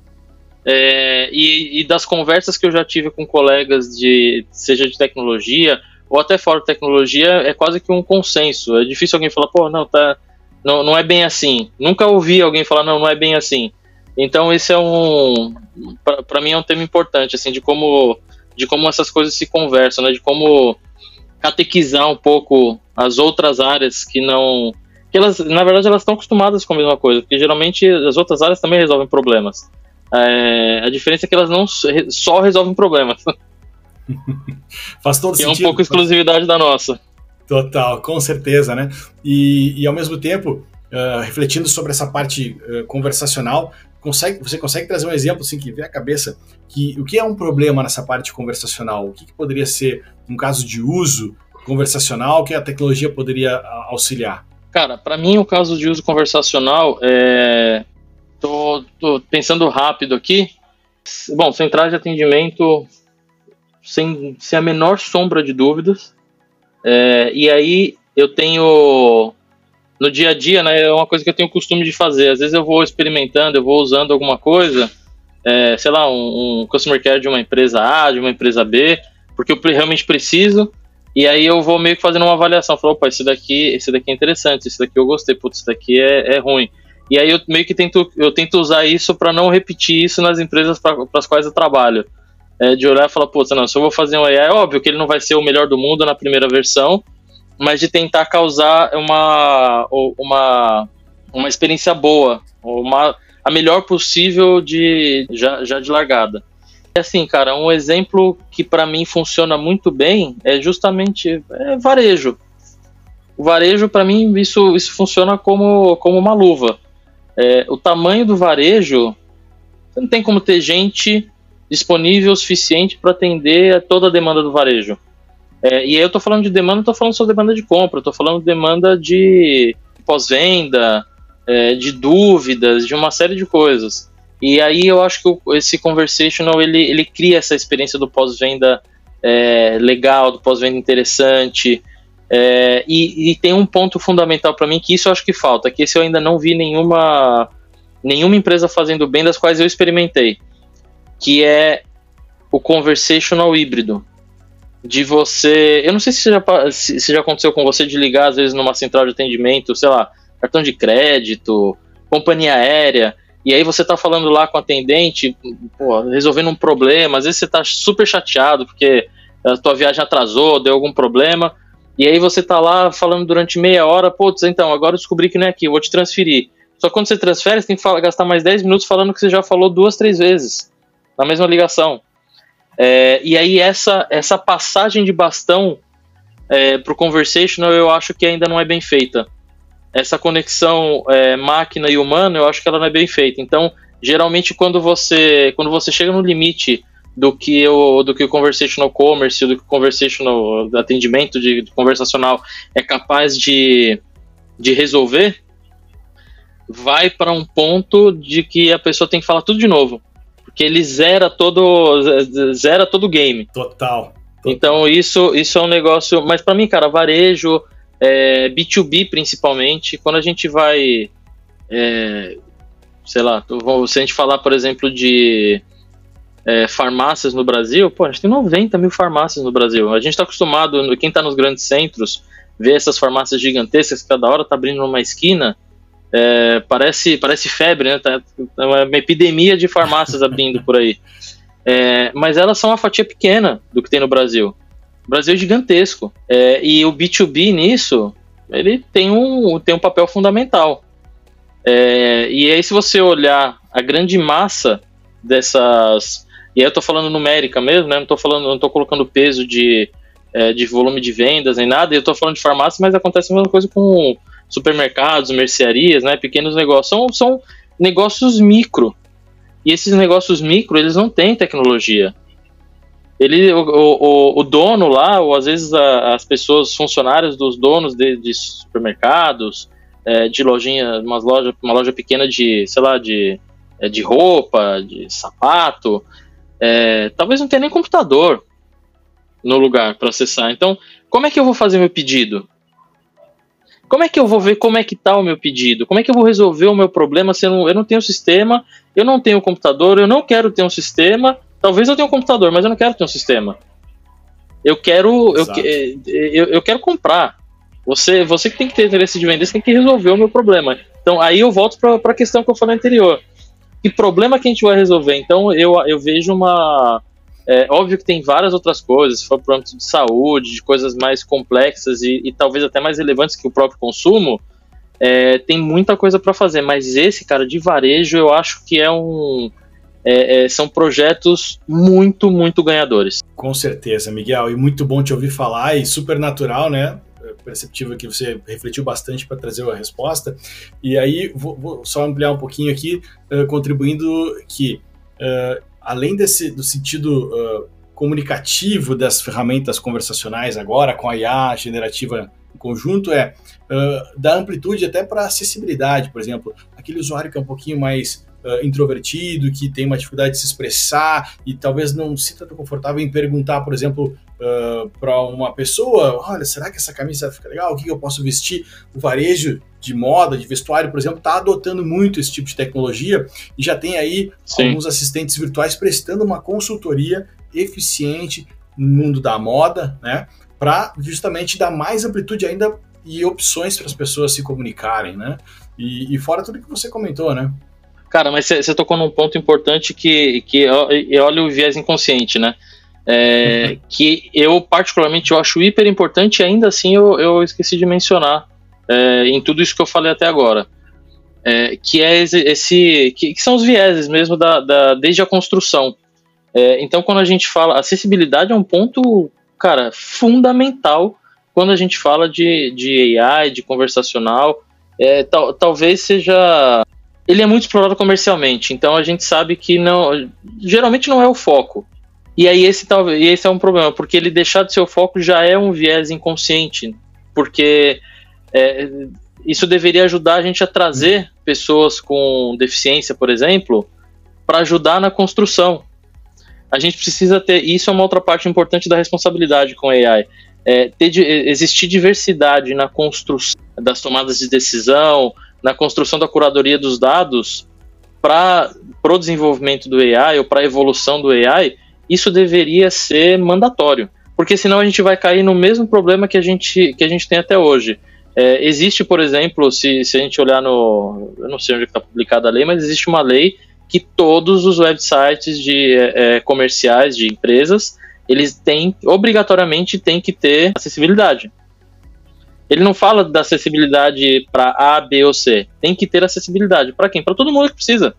e das conversas que eu já tive com colegas seja de tecnologia ou até fora de tecnologia, é quase que um consenso. É difícil alguém falar, pô, não, não é bem assim. Nunca ouvi alguém falar, não é bem assim. Então esse é para mim é um tema importante, assim, de como essas coisas se conversam, né? De como catequizar um pouco as outras áreas que elas, na verdade, elas estão acostumadas com a mesma coisa, porque geralmente as outras áreas também resolvem problemas. A diferença é que elas não só resolvem problemas. Faz todo sentido. É um pouco exclusividade da nossa. Total, com certeza, né? E ao mesmo tempo, refletindo sobre essa parte conversacional, você consegue trazer um exemplo assim, que vem à cabeça, que o que é um problema nessa parte conversacional? O que poderia ser um caso de uso conversacional que a tecnologia poderia auxiliar? Cara, para mim o caso de uso conversacional, tô pensando rápido aqui. Bom, centrais de atendimento sem a menor sombra de dúvidas. E aí eu tenho, no dia a dia, né, é uma coisa que eu tenho o costume de fazer. Às vezes eu vou experimentando, eu vou usando alguma coisa, sei lá, um customer care de uma empresa A, de uma empresa B, porque eu realmente preciso, e aí eu vou meio que fazendo uma avaliação. Falo, opa, esse daqui é interessante, esse daqui eu gostei, putz, esse daqui é ruim. E aí eu meio que tento usar isso para não repetir isso nas empresas para as quais eu trabalho. De olhar e falar, putz, não, se eu vou fazer um AI, é óbvio que ele não vai ser o melhor do mundo na primeira versão, mas de tentar causar uma experiência boa, a melhor possível já de largada. Assim, cara, um exemplo que para mim funciona muito bem é justamente varejo. O varejo, para mim, isso funciona como uma luva. O tamanho do varejo, você não tem como ter gente disponível o suficiente para atender a toda a demanda do varejo. E aí eu tô falando de demanda, não tô falando só de demanda de compra, eu tô falando de demanda de pós-venda, de dúvidas, de uma série de coisas. E aí eu acho que esse conversational, ele cria essa experiência do pós-venda legal, do pós-venda interessante. E tem um ponto fundamental para mim, que isso eu acho que falta, que esse eu ainda não vi nenhuma empresa fazendo bem, das quais eu experimentei, que é o conversational híbrido. De você, eu não sei se já aconteceu com você, de ligar às vezes numa central de atendimento, sei lá, cartão de crédito, companhia aérea, e aí você tá falando lá com o atendente, resolvendo um problema, às vezes você tá super chateado porque a tua viagem atrasou, deu algum problema, e aí você tá lá falando durante meia hora, putz, então, agora eu descobri que não é aqui, eu vou te transferir. Só que quando você transfere, você tem que gastar mais 10 minutos falando que você já falou 2, 3 vezes na mesma ligação. E aí essa passagem de bastão para o conversational, eu acho que ainda não é bem feita. Essa conexão máquina e humano, eu acho que ela não é bem feita. Então, geralmente, quando você chega no limite do que o conversational commerce, do que o conversational atendimento de conversacional é capaz de resolver, vai para um ponto de que a pessoa tem que falar tudo de novo. Porque ele zera todo o game. Total. Então isso é um negócio, mas para mim, cara, varejo, B2B principalmente, quando a gente vai, sei lá, se a gente falar, por exemplo, de farmácias no Brasil, a gente tem 90 mil farmácias no Brasil. A gente está acostumado, quem está nos grandes centros, ver essas farmácias gigantescas que cada hora tá abrindo numa esquina. Parece febre, né? Tá uma epidemia de farmácias abrindo por aí. Mas elas são uma fatia pequena do que tem no Brasil. O Brasil é gigantesco. E o B2B nisso, ele tem um papel fundamental. E aí, se você olhar a grande massa dessas... E aí eu tô falando numérica mesmo, né? Não tô colocando peso de volume de vendas nem nada. Eu tô falando de farmácia, mas acontece a mesma coisa com supermercados, mercearias, né, pequenos negócios, são negócios micro, e esses negócios micro, eles não têm tecnologia. O dono lá, ou às vezes as pessoas, funcionários dos donos de supermercados, de lojinha, uma loja pequena de, sei lá, de roupa, de sapato, talvez não tenha nem computador no lugar para acessar. Então, como é que eu vou fazer meu pedido? Como é que eu vou ver como é que está o meu pedido? Como é que eu vou resolver o meu problema se eu não tenho sistema, eu não tenho computador, eu não quero ter um sistema, talvez eu tenha um computador, mas eu não quero ter um sistema. Eu quero comprar. Você que tem que ter interesse de vender, você tem que resolver o meu problema. Então, aí eu volto para a questão que eu falei anterior. Que problema que a gente vai resolver? Então, eu vejo uma... óbvio que tem várias outras coisas, se for para o âmbito de saúde, de coisas mais complexas e talvez até mais relevantes que o próprio consumo, tem muita coisa para fazer, mas esse, cara, de varejo, eu acho que são projetos muito, muito ganhadores. Com certeza, Miguel, e muito bom te ouvir falar, e super natural, né? Perceptível que você refletiu bastante para trazer a resposta. E aí, vou só ampliar um pouquinho aqui, contribuindo que, além do sentido comunicativo das ferramentas conversacionais agora, com a IA generativa em conjunto, da amplitude até para acessibilidade, por exemplo, aquele usuário que é um pouquinho mais introvertido, que tem uma dificuldade de se expressar e talvez não se sinta tão confortável em perguntar, por exemplo, para uma pessoa, olha, será que essa camisa fica legal? O que eu posso vestir? O varejo de moda, de vestuário, por exemplo, está adotando muito esse tipo de tecnologia e já tem aí alguns assistentes virtuais prestando uma consultoria eficiente no mundo da moda, né? Para justamente dar mais amplitude ainda e opções para as pessoas se comunicarem, né? E fora tudo que você comentou, né? Cara, mas você tocou num ponto importante que olha o viés inconsciente, né? Que eu, particularmente, eu acho hiper importante e ainda assim eu esqueci de mencionar em tudo isso que eu falei até agora. Que são os vieses mesmo desde a construção. Então, quando a gente fala... Acessibilidade é um ponto, cara, fundamental quando a gente fala de AI, de conversacional. Talvez seja... Ele é muito explorado comercialmente, então a gente sabe que geralmente não é o foco. E aí esse é um problema, porque ele deixar de ser o foco já é um viés inconsciente, porque isso deveria ajudar a gente a trazer pessoas com deficiência, por exemplo, para ajudar na construção. A gente precisa ter, isso é uma outra parte importante da responsabilidade com a AI, existir diversidade na construção das tomadas de decisão, na construção da curadoria dos dados para o desenvolvimento do AI ou para a evolução do AI, isso deveria ser mandatório, porque senão a gente vai cair no mesmo problema que a gente tem até hoje. Existe, por exemplo, se a gente olhar eu não sei onde está publicada a lei, mas existe uma lei que todos os websites comerciais de empresas, eles obrigatoriamente têm que ter acessibilidade. Ele não fala da acessibilidade para A, B ou C. Tem que ter acessibilidade. Para quem? Para todo mundo que precisa.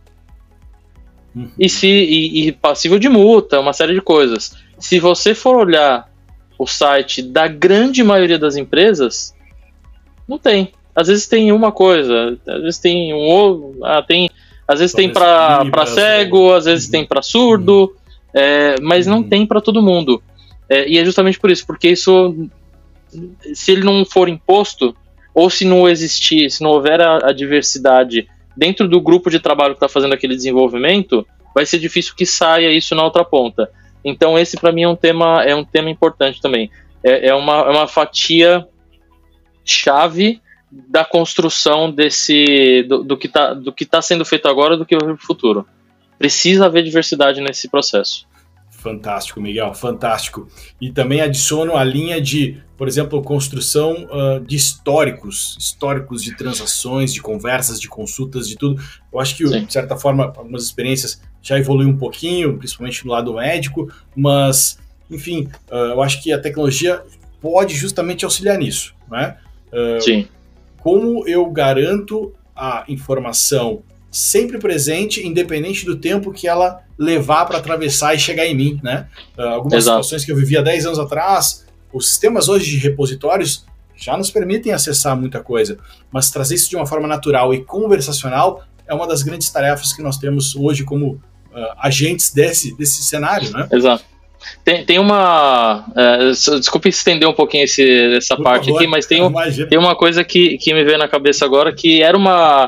E passível de multa, uma série de coisas. Se você for olhar o site da grande maioria das empresas, não tem. Às vezes tem uma coisa, às vezes tem às vezes tem para cego, às vezes tem para surdo, mas não tem para todo mundo. E é justamente por isso, porque isso... Se ele não for imposto, ou se não existir, se não houver a diversidade dentro do grupo de trabalho que está fazendo aquele desenvolvimento, vai ser difícil que saia isso na outra ponta. Então esse para mim é um tema importante também. É uma fatia chave da construção do que tá sendo feito agora, do que vai vir pro futuro. Precisa haver diversidade nesse processo. Fantástico, Miguel, fantástico. E também adiciono a linha de, por exemplo, construção de históricos de transações, de conversas, de consultas, de tudo. Eu acho que, de certa forma, algumas experiências já evoluíram um pouquinho, principalmente no lado médico, mas, enfim, eu acho que a tecnologia pode justamente auxiliar nisso, né? Sim. Como eu garanto a informação sempre presente, independente do tempo que ela levar para atravessar e chegar em mim, né? Algumas situações que eu vivia 10 anos atrás, os sistemas hoje de repositórios já nos permitem acessar muita coisa, mas trazer isso de uma forma natural e conversacional é uma das grandes tarefas que nós temos hoje como agentes desse cenário, né? Exato. Tem uma... desculpe estender um pouquinho essa parte aqui, mas tem uma coisa que me veio na cabeça agora, que era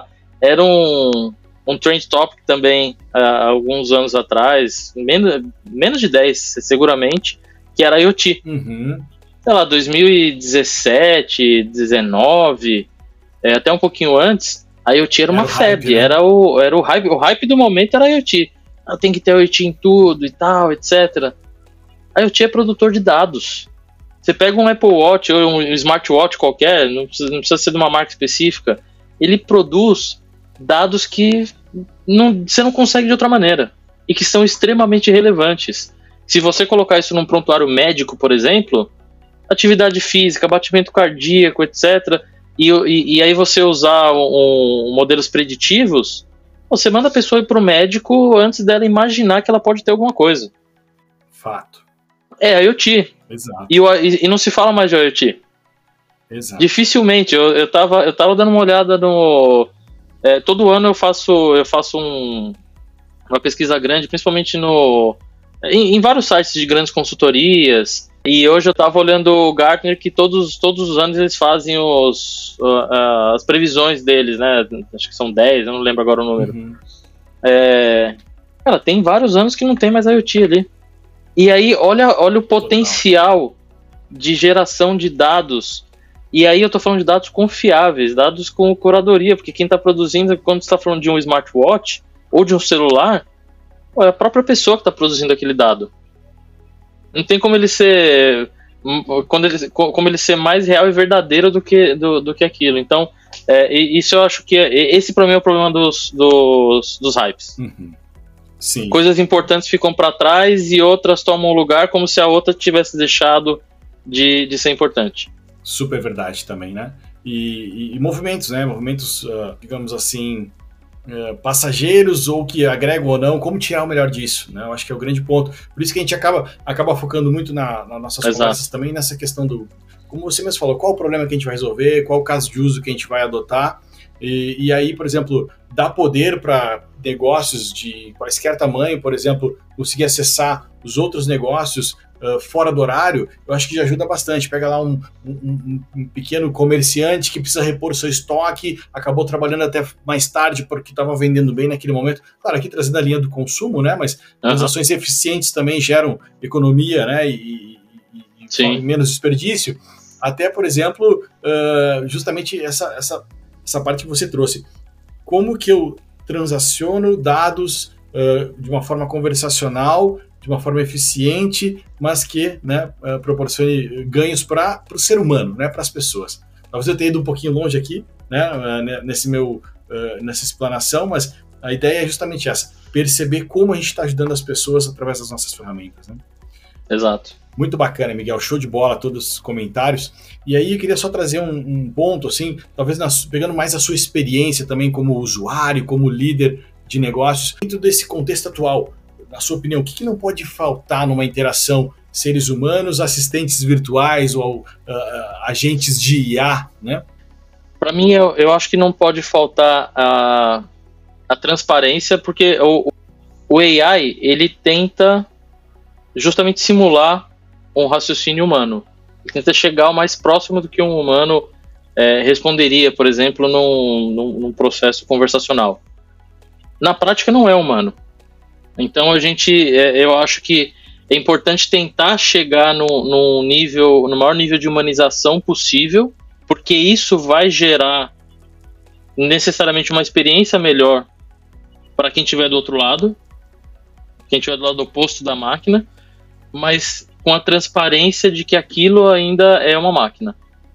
um trend topic também alguns anos atrás, menos de 10 seguramente, que era IoT. Sei lá, 2017, 19, até um pouquinho antes, a IoT era uma febre, né? era o hype do momento era a IoT. Tem que ter IoT em tudo e tal, etc. A IoT é produtor de dados. Você pega um Apple Watch ou um smartwatch qualquer, não precisa ser de uma marca específica, ele produz dados que você não consegue de outra maneira e que são extremamente relevantes. Se você colocar isso num prontuário médico, por exemplo, atividade física, batimento cardíaco, etc., e aí você usar modelos preditivos, você manda a pessoa ir para o médico antes dela imaginar que ela pode ter alguma coisa. Fato. É IoT. Exato. E não se fala mais de IoT. Exato. Dificilmente. Eu tava dando uma olhada no... todo ano eu faço uma pesquisa grande, principalmente em vários sites de grandes consultorias. E hoje eu tava olhando o Gartner, que todos os anos eles fazem as previsões deles, né? Acho que são 10, eu não lembro agora o número. Uhum. Cara, tem vários anos que não tem mais IoT ali. E aí, olha o potencial de geração de dados. E aí eu tô falando de dados confiáveis, dados com curadoria, porque quem tá produzindo, quando você tá falando de um smartwatch ou de um celular, é a própria pessoa que tá produzindo aquele dado. Não tem como ele ser mais real e verdadeiro do que aquilo. Então, isso eu acho que esse para mim é o problema dos hypes. Uhum. Sim. Coisas importantes ficam para trás e outras tomam lugar como se a outra tivesse deixado de ser importante. Super verdade também, né? E movimentos, né? Movimentos, digamos assim, passageiros ou que agregam ou não, como tirar o melhor disso, né? Eu acho que é o grande ponto. Por isso que a gente acaba focando muito nas nossas conversas também nessa questão como você mesmo falou, qual o problema que a gente vai resolver, qual o caso de uso que a gente vai adotar. E aí, por exemplo, dá poder para negócios de quaisquer tamanho, por exemplo, conseguir acessar os outros negócios fora do horário, eu acho que já ajuda bastante. Pega lá um pequeno comerciante que precisa repor seu estoque, acabou trabalhando até mais tarde porque estava vendendo bem naquele momento. Claro, aqui trazendo a linha do consumo, né? Mas transações eficientes também geram economia, né? E menos desperdício. Até, por exemplo, justamente essa parte que você trouxe. Como que eu transaciono dados de uma forma conversacional, de uma forma eficiente, mas que, né, proporcione ganhos para o ser humano, né, para as pessoas. Talvez eu tenha ido um pouquinho longe aqui, né, nessa explanação, mas a ideia é justamente essa, perceber como a gente está ajudando as pessoas através das nossas ferramentas. Né? Exato. Muito bacana, Miguel, show de bola, todos os comentários. E aí eu queria só trazer um ponto, assim, talvez pegando mais a sua experiência também como usuário, como líder de negócios, dentro desse contexto atual, na sua opinião, o que não pode faltar numa interação seres humanos, assistentes virtuais ou agentes de IA, né? Para mim, eu acho que não pode faltar a transparência, porque o AI, ele tenta justamente simular um raciocínio humano. Ele tenta chegar o mais próximo do que um humano responderia, por exemplo, num processo conversacional. Na prática, não é humano. Então, eu acho que é importante tentar chegar no maior nível de humanização possível, porque isso vai gerar necessariamente uma experiência melhor para quem estiver do outro lado, quem estiver do lado oposto da máquina, mas com a transparência de que aquilo ainda é uma máquina.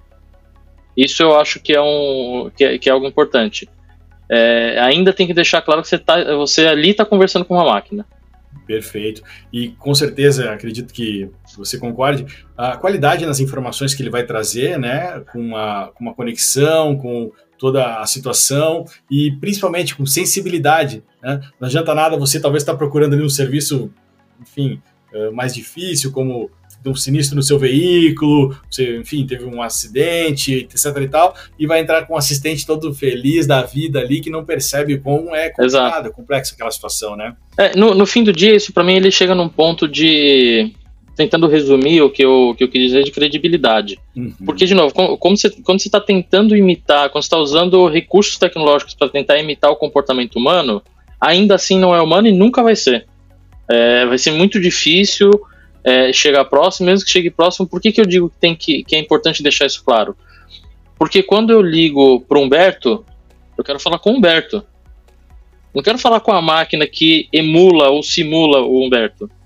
Isso eu acho que é algo importante. Ainda tem que deixar claro que você ali está conversando com uma máquina. Perfeito. E com certeza, acredito que você concorde, a qualidade nas informações que ele vai trazer, né, com uma conexão, com toda a situação e principalmente com sensibilidade, né? Não adianta nada você talvez estar procurando ali um serviço, enfim, mais difícil, como um sinistro no seu veículo, você, enfim, teve um acidente, etc e tal, e vai entrar com um assistente todo feliz da vida ali, que não percebe como é complicado, complexa aquela situação, né? No fim do dia, isso para mim, ele chega num ponto de, tentando resumir o que eu quis dizer, de credibilidade. Uhum. Porque, de novo, quando você está tentando imitar, quando você está usando recursos tecnológicos para tentar imitar o comportamento humano, ainda assim não é humano e nunca vai ser. Vai ser muito difícil chegar próximo, mesmo que chegue próximo. Por que eu digo que é importante deixar isso claro? Porque quando eu ligo para o Humberto, eu quero falar com o Humberto. Não quero falar com a máquina que emula ou simula o Humberto.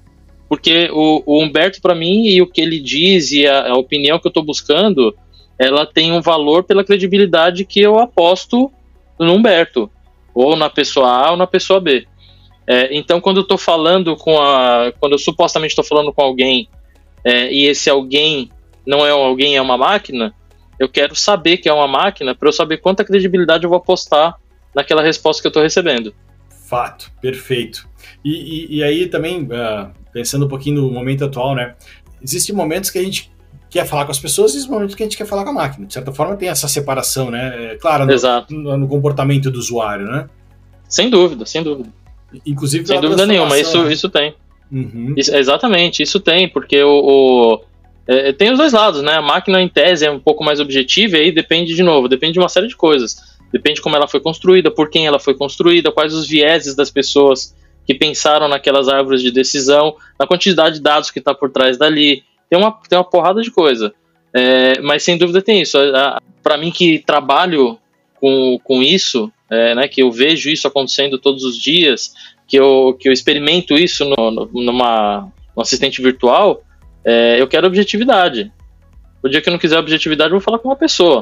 porque o Humberto, para mim, e o que ele diz e a opinião que eu estou buscando, ela tem um valor pela credibilidade que eu aposto no Humberto, ou na pessoa A ou na pessoa B. Então, quando eu estou falando quando eu supostamente estou falando com alguém, e esse alguém não é um alguém, é uma máquina, eu quero saber que é uma máquina para eu saber quanta credibilidade eu vou apostar naquela resposta que eu estou recebendo. Fato, perfeito. E aí também, pensando um pouquinho no momento atual, né? Existem momentos que a gente quer falar com as pessoas e existem momentos que a gente quer falar com a máquina. De certa forma tem essa separação, né? Claro, no comportamento do usuário, né? Sem dúvida, sem dúvida. Inclusive sem dúvida nenhuma, isso tem. Uhum. Exatamente, isso tem, porque tem os dois lados, né? A máquina, em tese, é um pouco mais objetiva e aí depende de uma série de coisas. Depende de como ela foi construída, por quem ela foi construída, quais os vieses das pessoas que pensaram naquelas árvores de decisão, na quantidade de dados que está por trás dali. Tem uma porrada de coisa. Mas sem dúvida tem isso. Para mim, que trabalho com isso, né, que eu vejo isso acontecendo todos os dias, que eu experimento isso num assistente virtual, eu quero objetividade. O dia que eu não quiser objetividade, eu vou falar com uma pessoa.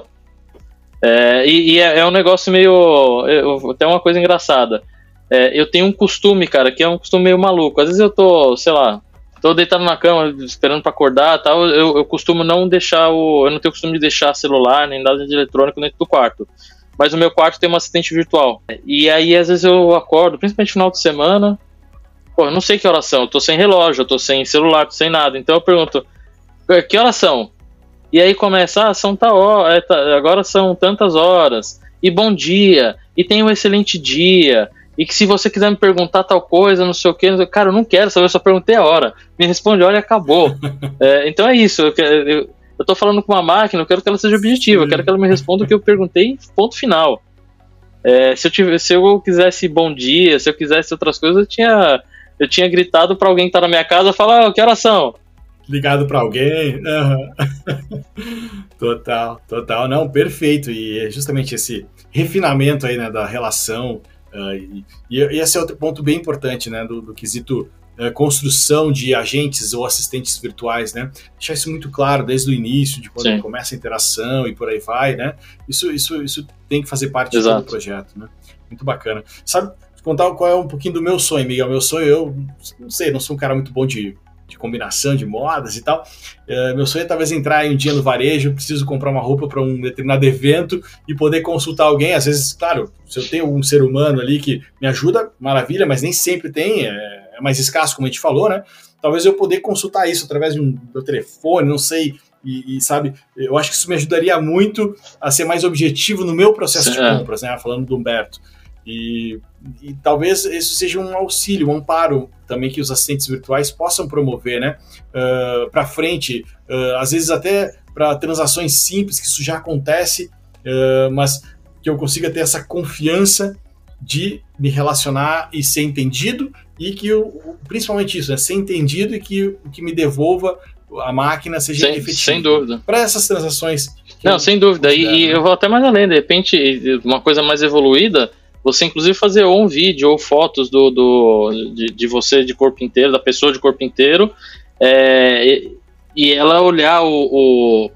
É um negócio meio... Até uma coisa engraçada. Eu tenho um costume, cara, que é um costume meio maluco. Às vezes eu tô, sei lá, tô deitado na cama, esperando pra acordar e tal, eu costumo não deixar eu não tenho costume de deixar celular, nem nada de eletrônico dentro do quarto. Mas no meu quarto tem uma assistente virtual. E aí, às vezes eu acordo, principalmente no final de semana, eu não sei que horas são, eu tô sem relógio, eu tô sem celular, tô sem nada. Então eu pergunto, que horas são? E aí começa, são agora são tantas horas, e bom dia, e tenha um excelente dia, e que se você quiser me perguntar tal coisa, não sei o que, cara, eu não quero saber, eu só perguntei a hora, me responde, olha, acabou. Então é isso, eu tô falando com uma máquina, eu quero que ela seja objetiva, eu quero que ela me responda o que eu perguntei, ponto final. Se eu quisesse bom dia, se eu quisesse outras coisas, eu tinha gritado pra alguém que tá na minha casa, falar, que horas são? Ligado para alguém. Uhum. Total. Não, perfeito. E é justamente esse refinamento aí, né, da relação. E esse é outro ponto bem importante, né, do quesito construção de agentes ou assistentes virtuais, né? Deixar isso muito claro desde o início, de quando começa a interação e por aí vai, né? Isso tem que fazer parte de todo o projeto, né? Muito bacana. Sabe, contar qual é um pouquinho do meu sonho, Miguel. Meu sonho, eu não sei, não sou um cara muito bom de combinação de modas e tal. Meu sonho é talvez entrar um dia no varejo, preciso comprar uma roupa para um determinado evento e poder consultar alguém. Às vezes, claro, se eu tenho um ser humano ali que me ajuda, maravilha, mas nem sempre tem, é mais escasso, como a gente falou, né? Talvez eu poder consultar isso através do telefone, não sei, e sabe, eu acho que isso me ajudaria muito a ser mais objetivo no meu processo de compras, né? Falando do Humberto. E talvez isso seja um auxílio, um amparo também que os assistentes virtuais possam promover, né? Para frente, às vezes até para transações simples, que isso já acontece, mas que eu consiga ter essa confiança de me relacionar e ser entendido, e que principalmente isso, né? Ser entendido e que o que me devolva a máquina seja efetivo. Sem dúvida. Para essas transações. Não, sem dúvida. E eu vou até mais além, de repente, uma coisa mais evoluída, você inclusive fazer ou um vídeo ou fotos de você de corpo inteiro, da pessoa de corpo inteiro, e ela olhar o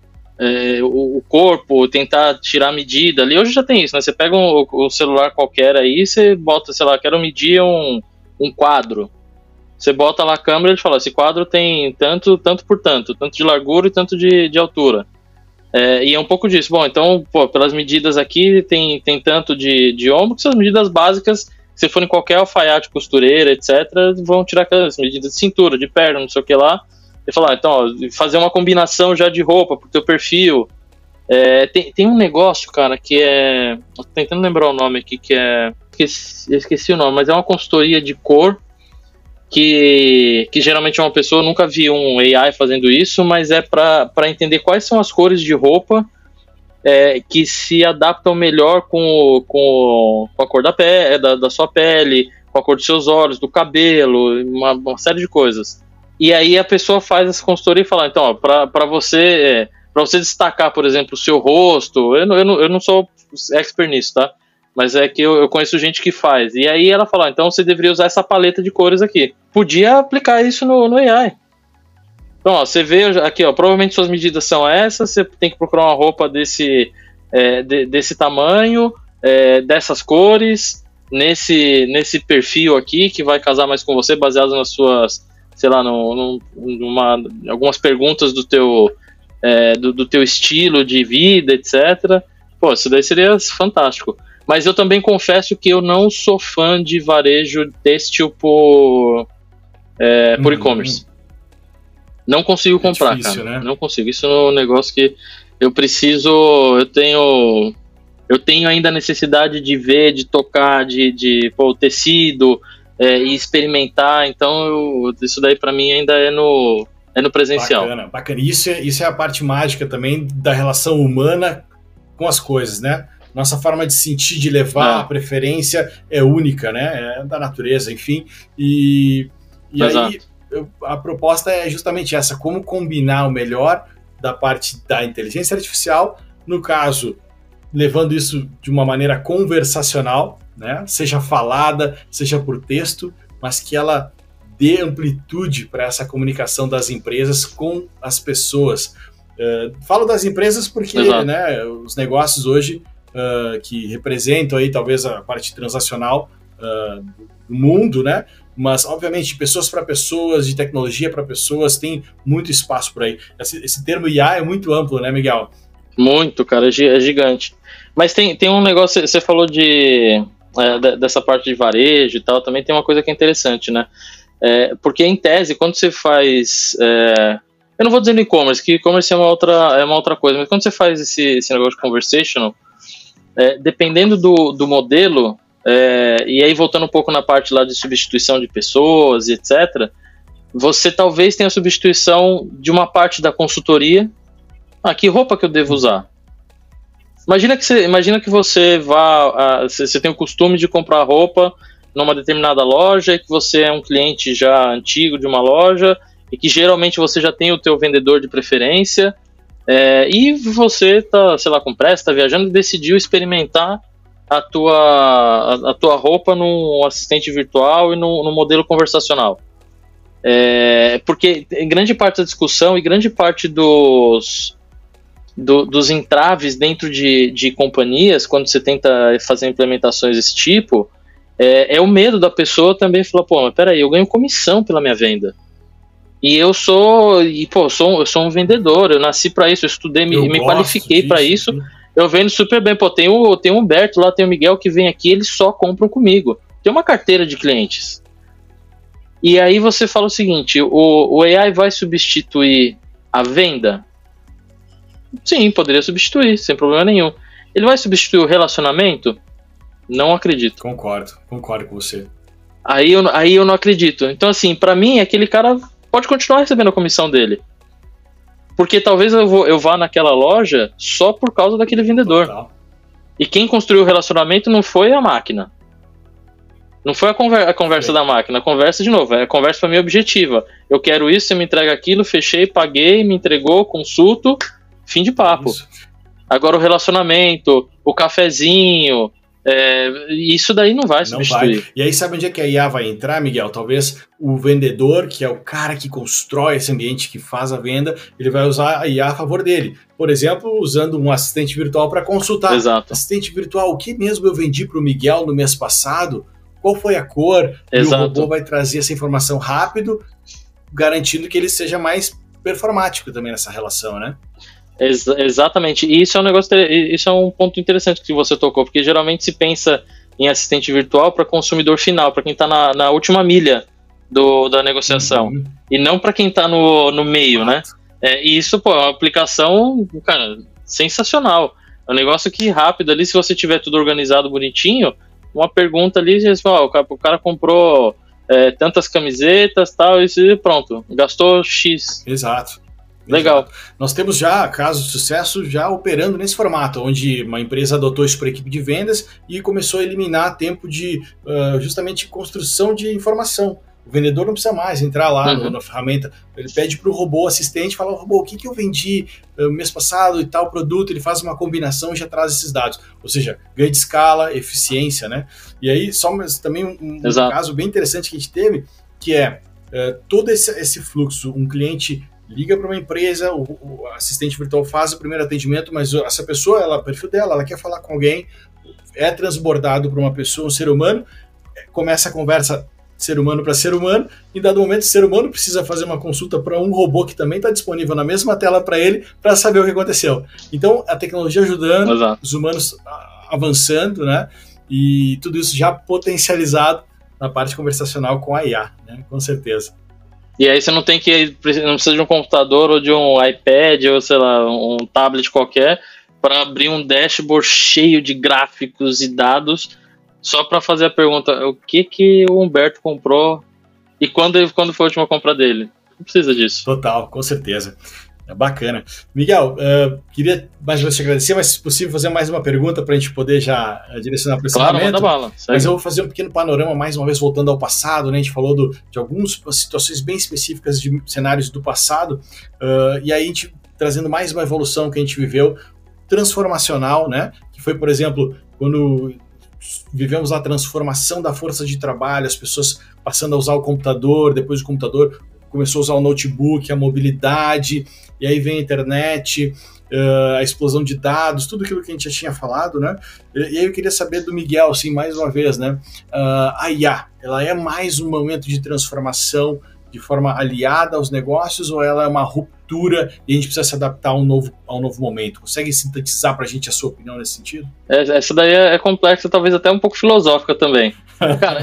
corpo, tentar tirar a medida ali. Hoje já tem isso, né? Você pega um celular qualquer aí, você bota, sei lá, quero medir um quadro. Você bota lá a câmera e ele fala, esse quadro tem tanto por tanto de largura e tanto de altura. E é um pouco disso. Bom, então, pelas medidas aqui, tem tanto de ombro, que são as medidas básicas, se for em qualquer alfaiate, costureira, etc., vão tirar aquelas medidas de cintura, de perna, não sei o que lá, e falar, então, fazer uma combinação já de roupa pro teu perfil. Tem um negócio, cara, que é... Tô tentando lembrar o nome aqui, que é... Esqueci o nome, mas é uma consultoria de cor, que geralmente é uma pessoa, nunca vi um AI fazendo isso, mas é para entender quais são as cores de roupa que se adaptam melhor com a cor da pele, da sua pele, com a cor dos seus olhos, do cabelo, uma série de coisas. E aí a pessoa faz essa consultoria e fala, então, para você destacar, por exemplo, o seu rosto, eu não sou expert nisso, tá? mas é que eu conheço gente que faz. E aí ela falou, então você deveria usar essa paleta de cores aqui. Podia aplicar isso no AI. Então, ó, você vê aqui, ó, provavelmente suas medidas são essas, você tem que procurar uma roupa desse tamanho, dessas cores, nesse perfil aqui, que vai casar mais com você, baseado nas suas, sei lá, algumas perguntas do teu estilo de vida, etc. Pô, isso daí seria fantástico. Mas eu também confesso que eu não sou fã de varejo têxtil por e-commerce. Não consigo comprar, difícil, cara. Né? Não consigo. Isso é um negócio que eu preciso... Eu tenho ainda a necessidade de ver, de tocar, de tecido e experimentar. Então, isso daí para mim ainda é no presencial. Bacana. Isso é a parte mágica também da relação humana com as coisas, né? Nossa forma de sentir, de levar, a preferência é única, né? É da natureza, enfim. E aí... A proposta é justamente essa, como combinar o melhor da parte da inteligência artificial, no caso, levando isso de uma maneira conversacional, né? Seja falada, seja por texto, mas que ela dê amplitude para essa comunicação das empresas com as pessoas. Falo das empresas porque, né, os negócios hoje que representam aí talvez a parte transacional do mundo, né? Mas, obviamente, pessoas para pessoas, de tecnologia para pessoas, tem muito espaço por aí. Esse termo IA é muito amplo, né, Miguel? Muito, cara, é gigante. Mas tem um negócio, você falou dessa parte de varejo e tal, também tem uma coisa que é interessante, né? Porque, em tese, quando você faz... eu não vou dizer no e-commerce, que e-commerce é uma outra coisa, mas quando você faz esse negócio de conversational, dependendo do modelo... e aí voltando um pouco na parte lá de substituição de pessoas, etc., você talvez tenha a substituição de uma parte da consultoria. Que roupa que eu devo usar? Imagina que você você tem o costume de comprar roupa numa determinada loja e que você é um cliente já antigo de uma loja e que geralmente você já tem o teu vendedor de preferência e você tá, sei lá, com pressa, tá viajando e decidiu experimentar a tua roupa num assistente virtual e no modelo conversacional. Porque grande parte da discussão e grande parte dos entraves dentro de companhias, quando você tenta fazer implementações desse tipo, é o medo da pessoa também falar, pô, mas peraí, eu ganho comissão pela minha venda. E eu sou um vendedor, eu nasci para isso, eu estudei, me qualifiquei para isso. Eu vendo super bem, pô, tem o Humberto lá, tem o Miguel que vem aqui, eles só compram comigo. Tem uma carteira de clientes. E aí você fala o seguinte, o AI vai substituir a venda? Sim, poderia substituir, sem problema nenhum. Ele vai substituir o relacionamento? Não acredito. Concordo com você. Aí eu não acredito. Então, assim, pra mim, aquele cara pode continuar recebendo a comissão dele. Porque talvez eu vá naquela loja só por causa daquele vendedor. Total. E quem construiu o relacionamento não foi a máquina. Não foi a conversa da máquina. A conversa, de novo, a conversa para mim objetiva. Eu quero isso, você me entrega aquilo, fechei, paguei, me entregou, consulto, fim de papo. Isso. Agora o relacionamento, o cafezinho... isso daí não vai substituir. E aí sabe onde é que a IA vai entrar, Miguel? Talvez o vendedor, que é o cara que constrói esse ambiente, que faz a venda, ele vai usar a IA a favor dele. Por exemplo, usando um assistente virtual para consultar. Exato. Assistente virtual, o que mesmo eu vendi para o Miguel no mês passado? Qual foi a cor? Exato. E o robô vai trazer essa informação rápido, garantindo que ele seja mais performático também nessa relação, né? Exatamente, e isso é um ponto interessante que você tocou, porque geralmente se pensa em assistente virtual para consumidor final, para quem está na última milha da negociação, e não para quem está no meio, né? E isso, pô, é uma aplicação, cara, sensacional. É um negócio que rápido ali, se você tiver tudo organizado bonitinho, uma pergunta ali, o cara comprou tantas camisetas, tal, e pronto, gastou X. Exato. Legal. Exato. Nós temos já casos de sucesso já operando nesse formato, onde uma empresa adotou isso para a equipe de vendas e começou a eliminar tempo de justamente construção de informação. O vendedor não precisa mais entrar lá na ferramenta, ele pede para o robô assistente, fala, robô, o que eu vendi mês passado e tal produto, ele faz uma combinação e já traz esses dados. Ou seja, ganho de escala, eficiência, né? E aí, mas também um caso bem interessante que a gente teve, que é todo esse fluxo, um cliente liga para uma empresa, o assistente virtual faz o primeiro atendimento, mas essa pessoa, o perfil dela, ela quer falar com alguém, é transbordado para uma pessoa, um ser humano, começa a conversa ser humano para ser humano, e em dado momento o ser humano precisa fazer uma consulta para um robô que também está disponível na mesma tela para ele, para saber o que aconteceu. Então, a tecnologia ajudando, os humanos avançando, né? E tudo isso já potencializado na parte conversacional com a IA, né? Com certeza. E aí você não precisa de um computador ou de um iPad ou, sei lá, um tablet qualquer para abrir um dashboard cheio de gráficos e dados só para fazer a pergunta, o que o Humberto comprou e quando foi a última compra dele? Não precisa disso. Total, com certeza. É bacana. Miguel, queria mais uma vez te agradecer, mas se possível fazer mais uma pergunta para a gente poder já direcionar para o encerramento. Claro, manda bala. Mas eu vou fazer um pequeno panorama, mais uma vez voltando ao passado, né? A gente falou de algumas situações bem específicas de cenários do passado, e aí a gente trazendo mais uma evolução que a gente viveu, transformacional, né? Que foi, por exemplo, quando vivemos a transformação da força de trabalho, as pessoas passando a usar o computador, depois o computador começou a usar o notebook, a mobilidade, e aí vem a internet, a explosão de dados, tudo aquilo que a gente já tinha falado, né? E aí eu queria saber do Miguel, assim, mais uma vez, né? A IA, ela é mais um momento de transformação de forma aliada aos negócios, ou ela é uma ruptura e a gente precisa se adaptar a um novo momento? Consegue sintetizar para a gente a sua opinião nesse sentido? Essa daí é complexa, talvez até um pouco filosófica também. Cara,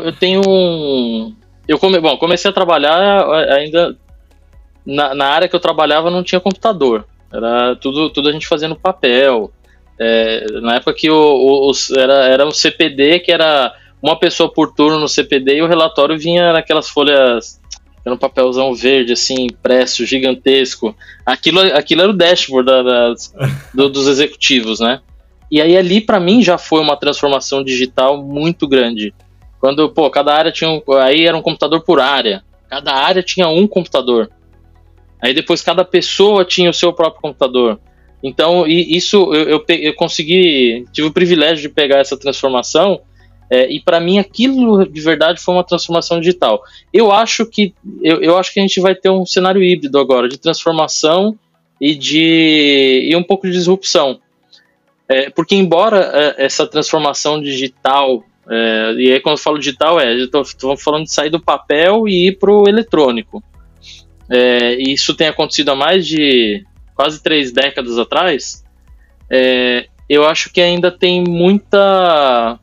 comecei a trabalhar ainda na área que eu trabalhava, não tinha computador, era tudo a gente fazia no papel. Na época que era um CPD, que era uma pessoa por turno no CPD, e o relatório vinha naquelas folhas, era um papelzão verde, assim, impresso, gigantesco. Aquilo era o dashboard dos executivos, né? E aí ali, para mim, já foi uma transformação digital muito grande. Quando, cada área tinha aí era um computador por área. Cada área tinha um computador. Aí depois cada pessoa tinha o seu próprio computador. Então, isso eu tive o privilégio de pegar essa transformação, e para mim aquilo de verdade foi uma transformação digital. Eu acho que a gente vai ter um cenário híbrido agora, de transformação e um pouco de disrupção. Porque embora essa transformação digital, e aí quando eu falo digital, estou falando de sair do papel e ir para o eletrônico. Isso tem acontecido há mais de quase 3 décadas atrás. Eu acho que ainda tem muita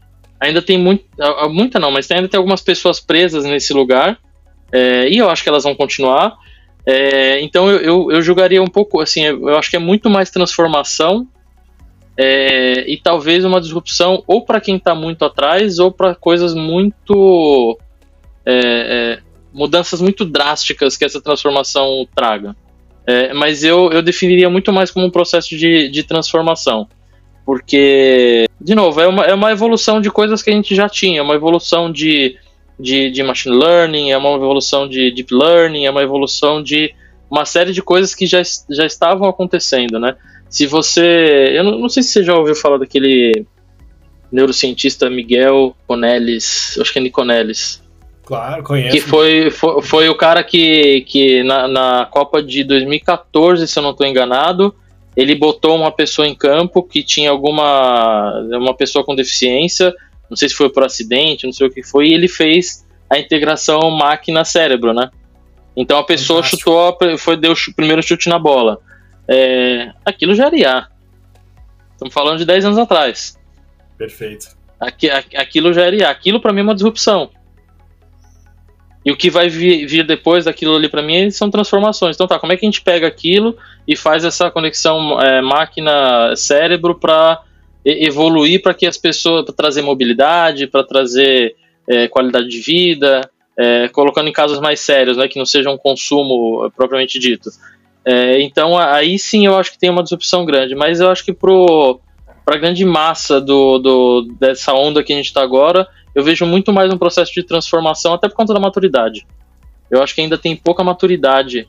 não, mas ainda tem algumas pessoas presas nesse lugar, e eu acho que elas vão continuar. Então eu julgaria um pouco, assim, eu acho que é muito mais transformação, e talvez uma disrupção ou para quem está muito atrás, ou para coisas muito mudanças muito drásticas que essa transformação traga. Mas eu definiria muito mais como um processo de transformação, porque, de novo, é uma evolução de coisas que a gente já tinha, uma evolução de machine learning, é uma evolução de deep learning, é uma evolução de uma série de coisas que já estavam acontecendo, né? Eu não sei se você já ouviu falar daquele neurocientista Miguel Conelles, acho que é Niconelles. Claro, conheço. Que foi o cara que na Copa de 2014, se eu não estou enganado, ele botou uma pessoa em campo que tinha uma pessoa com deficiência, não sei se foi por acidente, não sei o que foi, e ele fez a integração máquina-cérebro, né? Então a pessoa deu o primeiro chute na bola. Aquilo já era IA. Estamos falando de 10 anos atrás. Perfeito. Aquilo já era IA. Aquilo para mim é uma disrupção. E o que vai vir depois daquilo ali para mim são transformações. Então como é que a gente pega aquilo e faz essa conexão máquina-cérebro para evoluir, para que as pessoas, para trazer mobilidade, para trazer qualidade de vida, colocando em casos mais sérios, né, que não seja um consumo propriamente dito. Então aí sim eu acho que tem uma disrupção grande, mas eu acho que para a grande massa dessa onda que a gente está agora, eu vejo muito mais um processo de transformação, até por conta da maturidade. Eu acho que ainda tem pouca maturidade,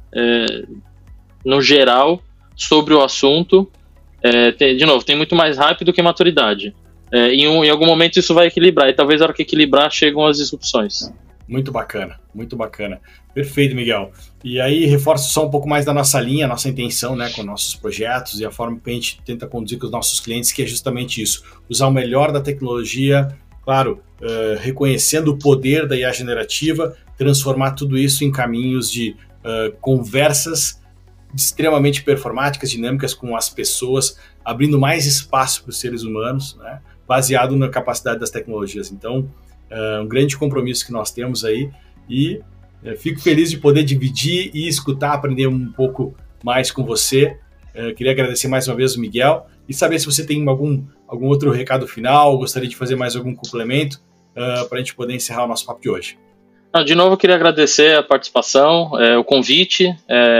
no geral, sobre o assunto. De novo, tem muito mais hype do que maturidade. Em algum momento isso vai equilibrar, e talvez na hora que equilibrar chegam as disrupções. Muito bacana, muito bacana. Perfeito, Miguel. E aí, reforço só um pouco mais da nossa linha, nossa intenção, né, com nossos projetos e a forma que a gente tenta conduzir com os nossos clientes, que é justamente isso, usar o melhor da tecnologia, claro, reconhecendo o poder da IA generativa, transformar tudo isso em caminhos de conversas extremamente performáticas, dinâmicas com as pessoas, abrindo mais espaço para os seres humanos, né, baseado na capacidade das tecnologias. Então, um grande compromisso que nós temos aí, e fico feliz de poder dividir e escutar, aprender um pouco mais com você. Queria agradecer mais uma vez o Miguel e saber se você tem algum outro recado final, gostaria de fazer mais algum complemento para a gente poder encerrar o nosso papo de hoje. De novo, eu queria agradecer a participação, o convite.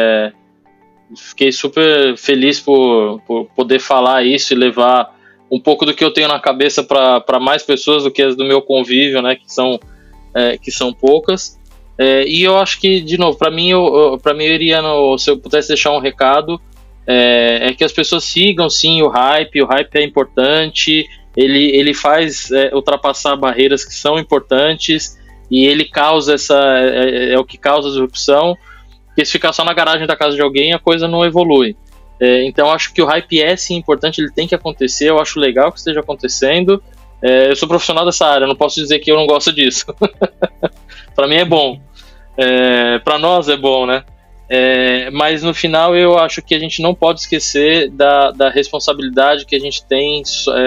Fiquei super feliz por poder falar isso e levar um pouco do que eu tenho na cabeça para mais pessoas do que as do meu convívio, né, que são poucas. E eu acho que, de novo, para mim eu iria, se eu pudesse deixar um recado, é que as pessoas sigam sim o hype é importante, ele faz ultrapassar barreiras que são importantes, e ele causa é o que causa a disrupção, porque se ficar só na garagem da casa de alguém, a coisa não evolui. Então acho que o hype é sim importante, ele tem que acontecer, eu acho legal que esteja acontecendo. Eu sou profissional dessa área, não posso dizer que eu não gosto disso. Para mim é bom, para nós é bom, né? Mas no final eu acho que a gente não pode esquecer da responsabilidade que a gente tem,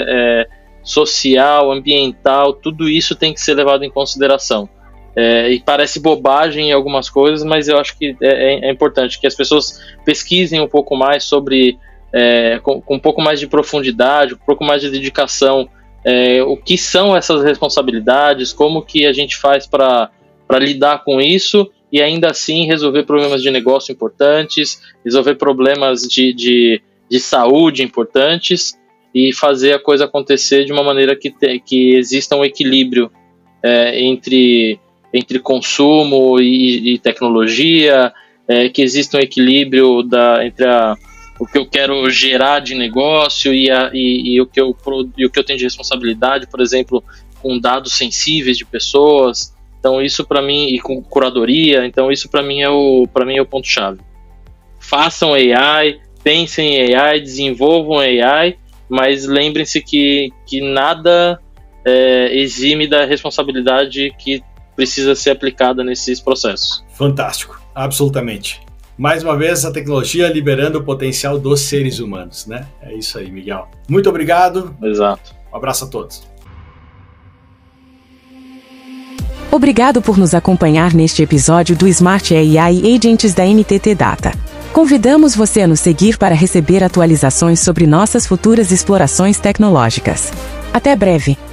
social, ambiental, tudo isso tem que ser levado em consideração. E parece bobagem em algumas coisas, mas eu acho que é importante que as pessoas pesquisem um pouco mais sobre, com um pouco mais de profundidade, um pouco mais de dedicação, o que são essas responsabilidades, como que a gente faz para lidar com isso e ainda assim resolver problemas de negócio importantes, resolver problemas de saúde importantes e fazer a coisa acontecer de uma maneira que exista um equilíbrio entre consumo e tecnologia, que exista um equilíbrio entre o que eu quero gerar de negócio e o que eu tenho de responsabilidade, por exemplo, com dados sensíveis de pessoas. Então isso para mim, e com curadoria, então isso para mim é o ponto-chave. Façam AI, pensem em AI, desenvolvam AI, mas lembrem-se que nada exime da responsabilidade que precisa ser aplicada nesses processos. Fantástico, absolutamente. Mais uma vez, a tecnologia liberando o potencial dos seres humanos, né? É isso aí, Miguel. Muito obrigado. Exato. Um abraço a todos. Obrigado por nos acompanhar neste episódio do Smart AI Agents da NTT Data. Convidamos você a nos seguir para receber atualizações sobre nossas futuras explorações tecnológicas. Até breve!